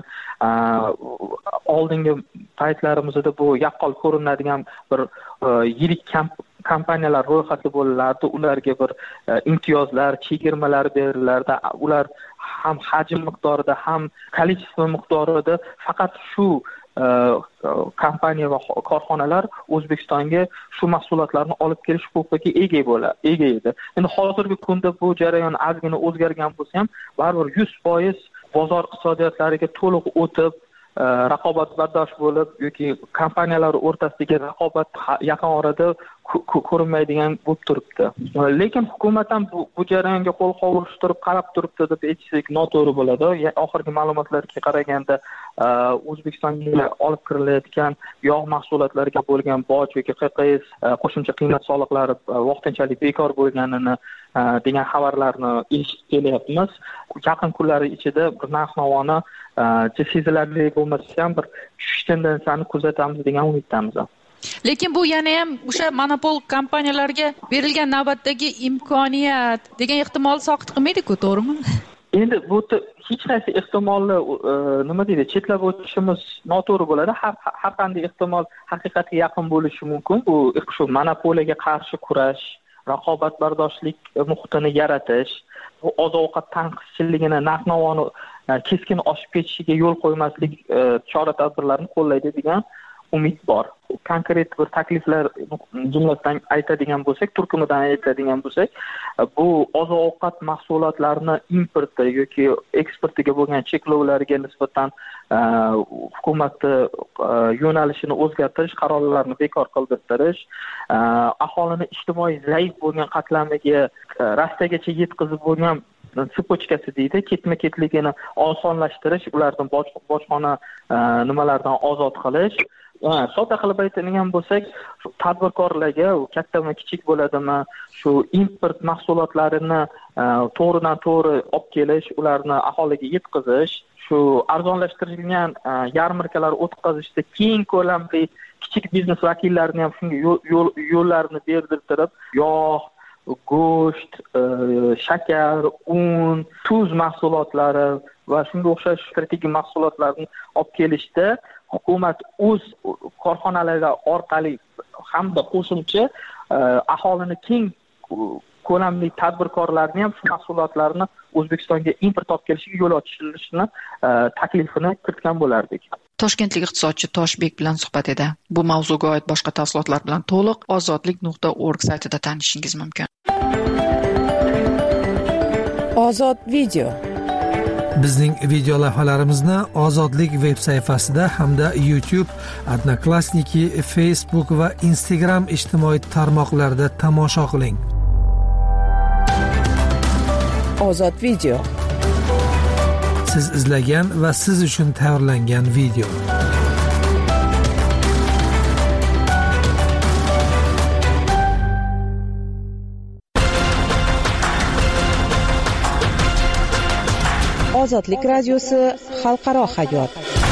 oldingi paytlarimizda bu yaqqol ko'rinadigan bir yirik kamp kompaniyalar ro'yxati bo'lardi, ularga bir imtiyozlar, chegirmalar berilardi. Ular ham hajm miqdorida, ham kolичество miqdorida faqat shu kompaniya va korxonalar O'zbekistonga shu mahsulotlarni olib kelish huquqiga ega bo'ladi, ega edi. Endi hozirgi kunda bu jarayon ozgina o'zgargan bo'lsa ham, baribir yuz foiz bozor iqtisodiyotlariga to'liq o'tib, raqobatbardosh bo'lib yoki kompaniyalar o'rtasidagi raqobat yaqin orada ko'rinmaydigan bo'lib turibdi. Lekin hukumat ham bu, bu jarayonga qo'l qovushtirib qarab turibdi deb aytsak noto'g'ri bo'ladi. Oxirgi ma'lumotlarga qaraganda O'zbekistonga olib kirilayotgan yog' mahsulotlariga bo'lgan boj yoki Q Q S qo'shimcha qiymat soliqlari vaqtinchalik bekor bo'lganini degan xabarlarni eshitib kelyapmiz. Yaqin kunlar ichida bir narx-navoni sezilarli bo'lmasa ham bir tushish tendensiyasini kuzatamiz degan umiddamiz. Lekin bu yana ham o'sha monopol kompaniyalarga berilgan navbatdagi imkoniyat degan ehtimol soqit qilmaydi-ku, to'g'rimi? Endi bu hech qaysi ehtimolni nima deydi, chetlab o'tishimiz noto'g'ri bo'ladi. Har har qanday ehtimol haqiqatga yaqin bo'lishi mumkin. Bu shu monopoliyaga qarshi kurash, raqobatbardoshlik muhitini yaratish, bu oziq-ovqat tanqischiligini, narx-navoni keskin oshib ketishiga yo'l qo'ymaslik chora-tadbirlarini qo'llaydi degan umid bor. Konkret bir takliflar jumlasidan aytadigan bo'lsak, turkumidan aytadigan bo'lsak, bu oziq-ovqat mahsulotlarini importi yoki eksportiga bo'lgan cheklovlarga nisbatan hukumatni yo'nalishini o'zgartirish, qarorlarni bekor qildirish, aholini ijtimoiy zaif bo'lgan qatlamiga rastagacha yetkazib bo'lgan sipochkasi deydi, ketma-ketligini osonlashtirish, ularni bojxona nimalardan ozod qilish. Sodda qilib aytadigan bo'lsak, tadbirkorlarga kattami kichik bo'ladimi, shu import mahsulotlarini to'g'ridan to'g'ri olib kelish, ularni aholiga yetkazish, shu arzonlashtirilgan yarmarkalar o'tkazishda keng ko'lamli kichik biznes vakillarini ham shunga yo'llarni berdirtirib, yog', go'sht, shakar, un, tuz mahsulotlari va shunga o'xshash strategik mahsulotlarni olib kelishda hukumat o'z korxonalari orqali hamda qo'shimcha aholini keng ko'lamli tadbirkorlarni ham shu mahsulotlarni O'zbekistonga import olib kelishiga yo'l ochilishini taklifini kiritgan bo'lardik. Toshkentlik iqtisodchi Toshbek bilan suhbat edi. Bu mavzuga oid boshqa tafsilotlar bilan to'liq ozodlik nuqta org saytida tanishishingiz mumkin. Ozod video. Bizning video lavhalarimizni Ozodlik veb sayfasida hamda YouTube, Odnoklassniki, Facebook va Instagram ijtimoiy tarmoqlarida tomosha qiling. Ozod video. Siz izlagan va siz uchun tayyorlangan video. Ozodlik radiosi xalqaro hayot.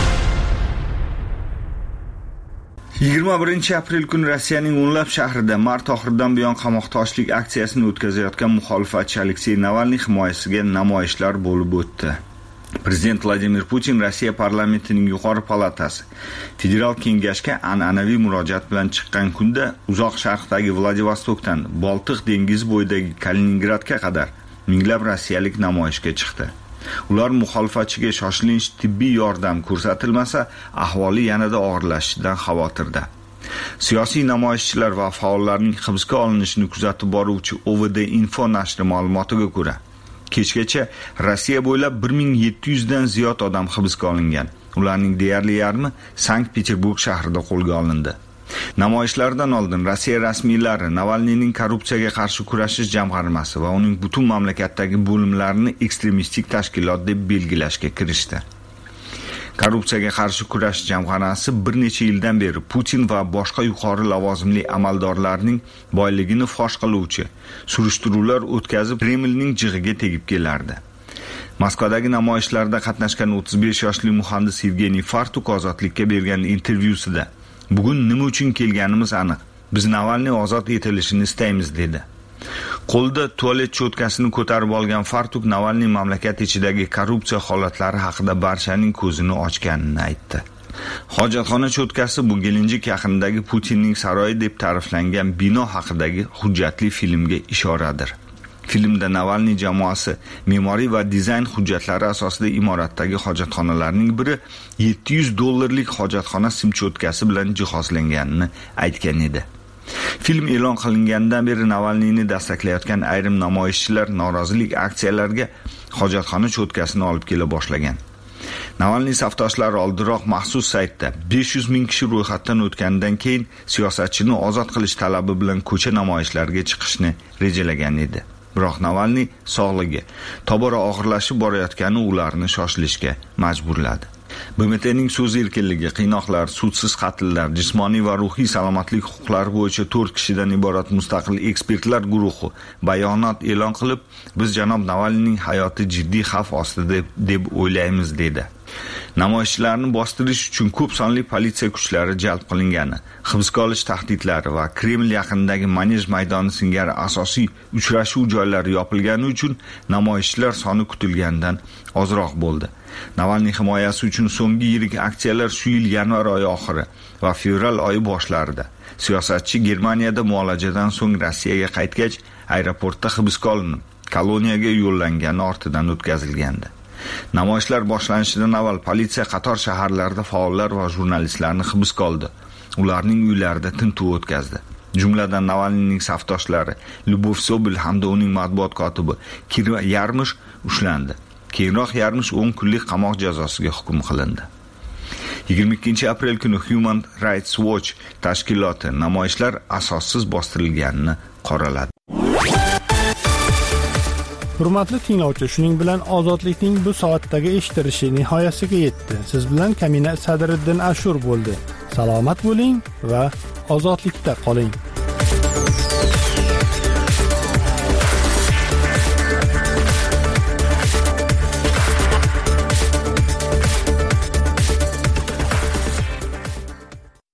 yigirma birinchi aprel kuni Rossiyaning o'nlab shahrida mart oxiridan buyon qamoqtoshlik aksiyasini o'tkazayotgan muxolifatchi Aleksey Navalniy himoyasiga namoyishlar bo'lib o'tdi. Prezident Vladimir Putin Rossiya parlamentining yuqori palatasi Federal kengashga an'anaviy murojaat bilan chiqqan kunda uzoq sharqdagi Vladivostokdan Boltiq dengizi bo'yidagi Kaliningradga qadar minglab rossiyalik namoyishga chiqdi. Ular muxolifatchiga shoshilinch tibbiy yordam ko'rsatilmasa, ahvoli yanada og'irlashishidan xavotirda. Siyosiy namoyishchilar va faollarning hibsga olinishini kuzatib boruvchi O V D Info nashri ma'lumotiga ko'ra, kechgacha Rossiya bo'ylab bir ming yetti yuz dan ziyod odam hibsga olingan. Ularning deyarli yarmi Sankt-Peterburg shahrida qo'lga olindi. Namoyishlardan oldin Rossiya rasmiylari Navalniyning korrupsiyaga qarshi kurashish jamg'armasi va uning butun mamlakatdagi bo'limlarini ekstremistik tashkilot deb belgilashga kirishdi. Korrupsiyaga qarshi kurash jamg'armasi bir necha yildan beri Putin va boshqa yuqori lavozimli amaldorlarning boyligini fosh qiluvchi surishtiruvlar o'tkazib Kremlning jig'iga tegib kelardi. Moskvadagi namoyishlarda qatnashgan o'ttiz besh yoshli muhandis Evgeniy Fartuk Ozodlikka bergan intervyusida "Bugun nima uchun kelganimiz aniq. Biz Navalniy ozod etilishini istaymiz" dedi. Qo'lda tualet cho'tkasini ko'tarib olgan Fartuk Navalniy mamlakat ichidagi korrupsiya holatlari haqida barchaning ko'zini ochganini aytdi. Hojatxona cho'tkasi bu Gelenjik yaqinidagi Putinning saroyi deb ta'riflangan bino haqidagi hujjatli filmga ishoradir. Filmda Navalniy jamoasi me'moriy va dizayn hujjatlari asosida imoratdagi hojatxonalarning biri yetti yuz dollarlik hojatxona simcho'tkasi bilan jihozlanganini aytgan edi. Film e'lon qilingandan beri Navalniyni dastaklayotgan ayrim namoyishchilar norozilik aksiyalariga hojatxona cho'tkasini olib kela boshlagan. Navalniy safdoshlari oldinroq maxsus saytda besh yuz ming kishi ro'yxatdan o'tgandan keyin siyosatchini ozod qilish talabi bilan ko'cha namoyishlariga chiqishni rejalagan edi. Biroq Navalniy sog'ligi tobora og'irlashib borayotgani ularni shoshilishga majburladi. B M T'ning so'z erkinligi, qiynoqlar, sudsiz qatllar, jismoniy va ruhiy salomatlik huquqlari bo'yicha to'rt kishidan iborat mustaqil ekspertlar guruhi bayonot e'lon qilib, biz janob Navalniyning hayoti jiddiy xavf ostida deb o'ylaymiz dedi. Namoyishchilarni bostirish uchun ko'p sonli politsiya kuchlari jalb qilingani, hibsga olish tahdidlari va Kreml yaqinidagi Manej maydoni singari asosiy uchrashuv joylari yopilgani uchun namoyishchilar soni kutilgandan ozroq bo'ldi. Navalniy himoyasi uchun so'nggi yirik aksiyalar shu yil yanvar oyi oxiri va fevral oyi boshlarida. Siyosatchi Germaniyada muolajadan so'ng Rossiyaga qaytgach, aeroportda hibsga olinib, koloniyaga yo'llangani ortidan o'tkazilgandi. Namoyishlar boshlanishidan avval politsiya qator shaharlarda faollar va jurnalistlarni hibsga oldi. Ularning uylarida tintuv o'tkazdi. Jumladan Navalniyning safdoshlari Lyubov Sobol hamda uning matbuot kotibi Kira Yarmish ushlandi. Keyinroq Yarmish o'n kunlik qamoq jazosiga hukm qilindi. yigirma ikkinchi aprel kuni Human Rights Watch tashkiloti namoyishlar asossiz bostirilganini qoraladi. Hurmatli tinglovchi, shuning bilan ozodlikning bu soatdagi eshitilishi nihoyasiga yetdi. Siz bilan Kamina Sadriddin Ashur bo'ldi. Salomat bo'ling va ozodlikda qoling.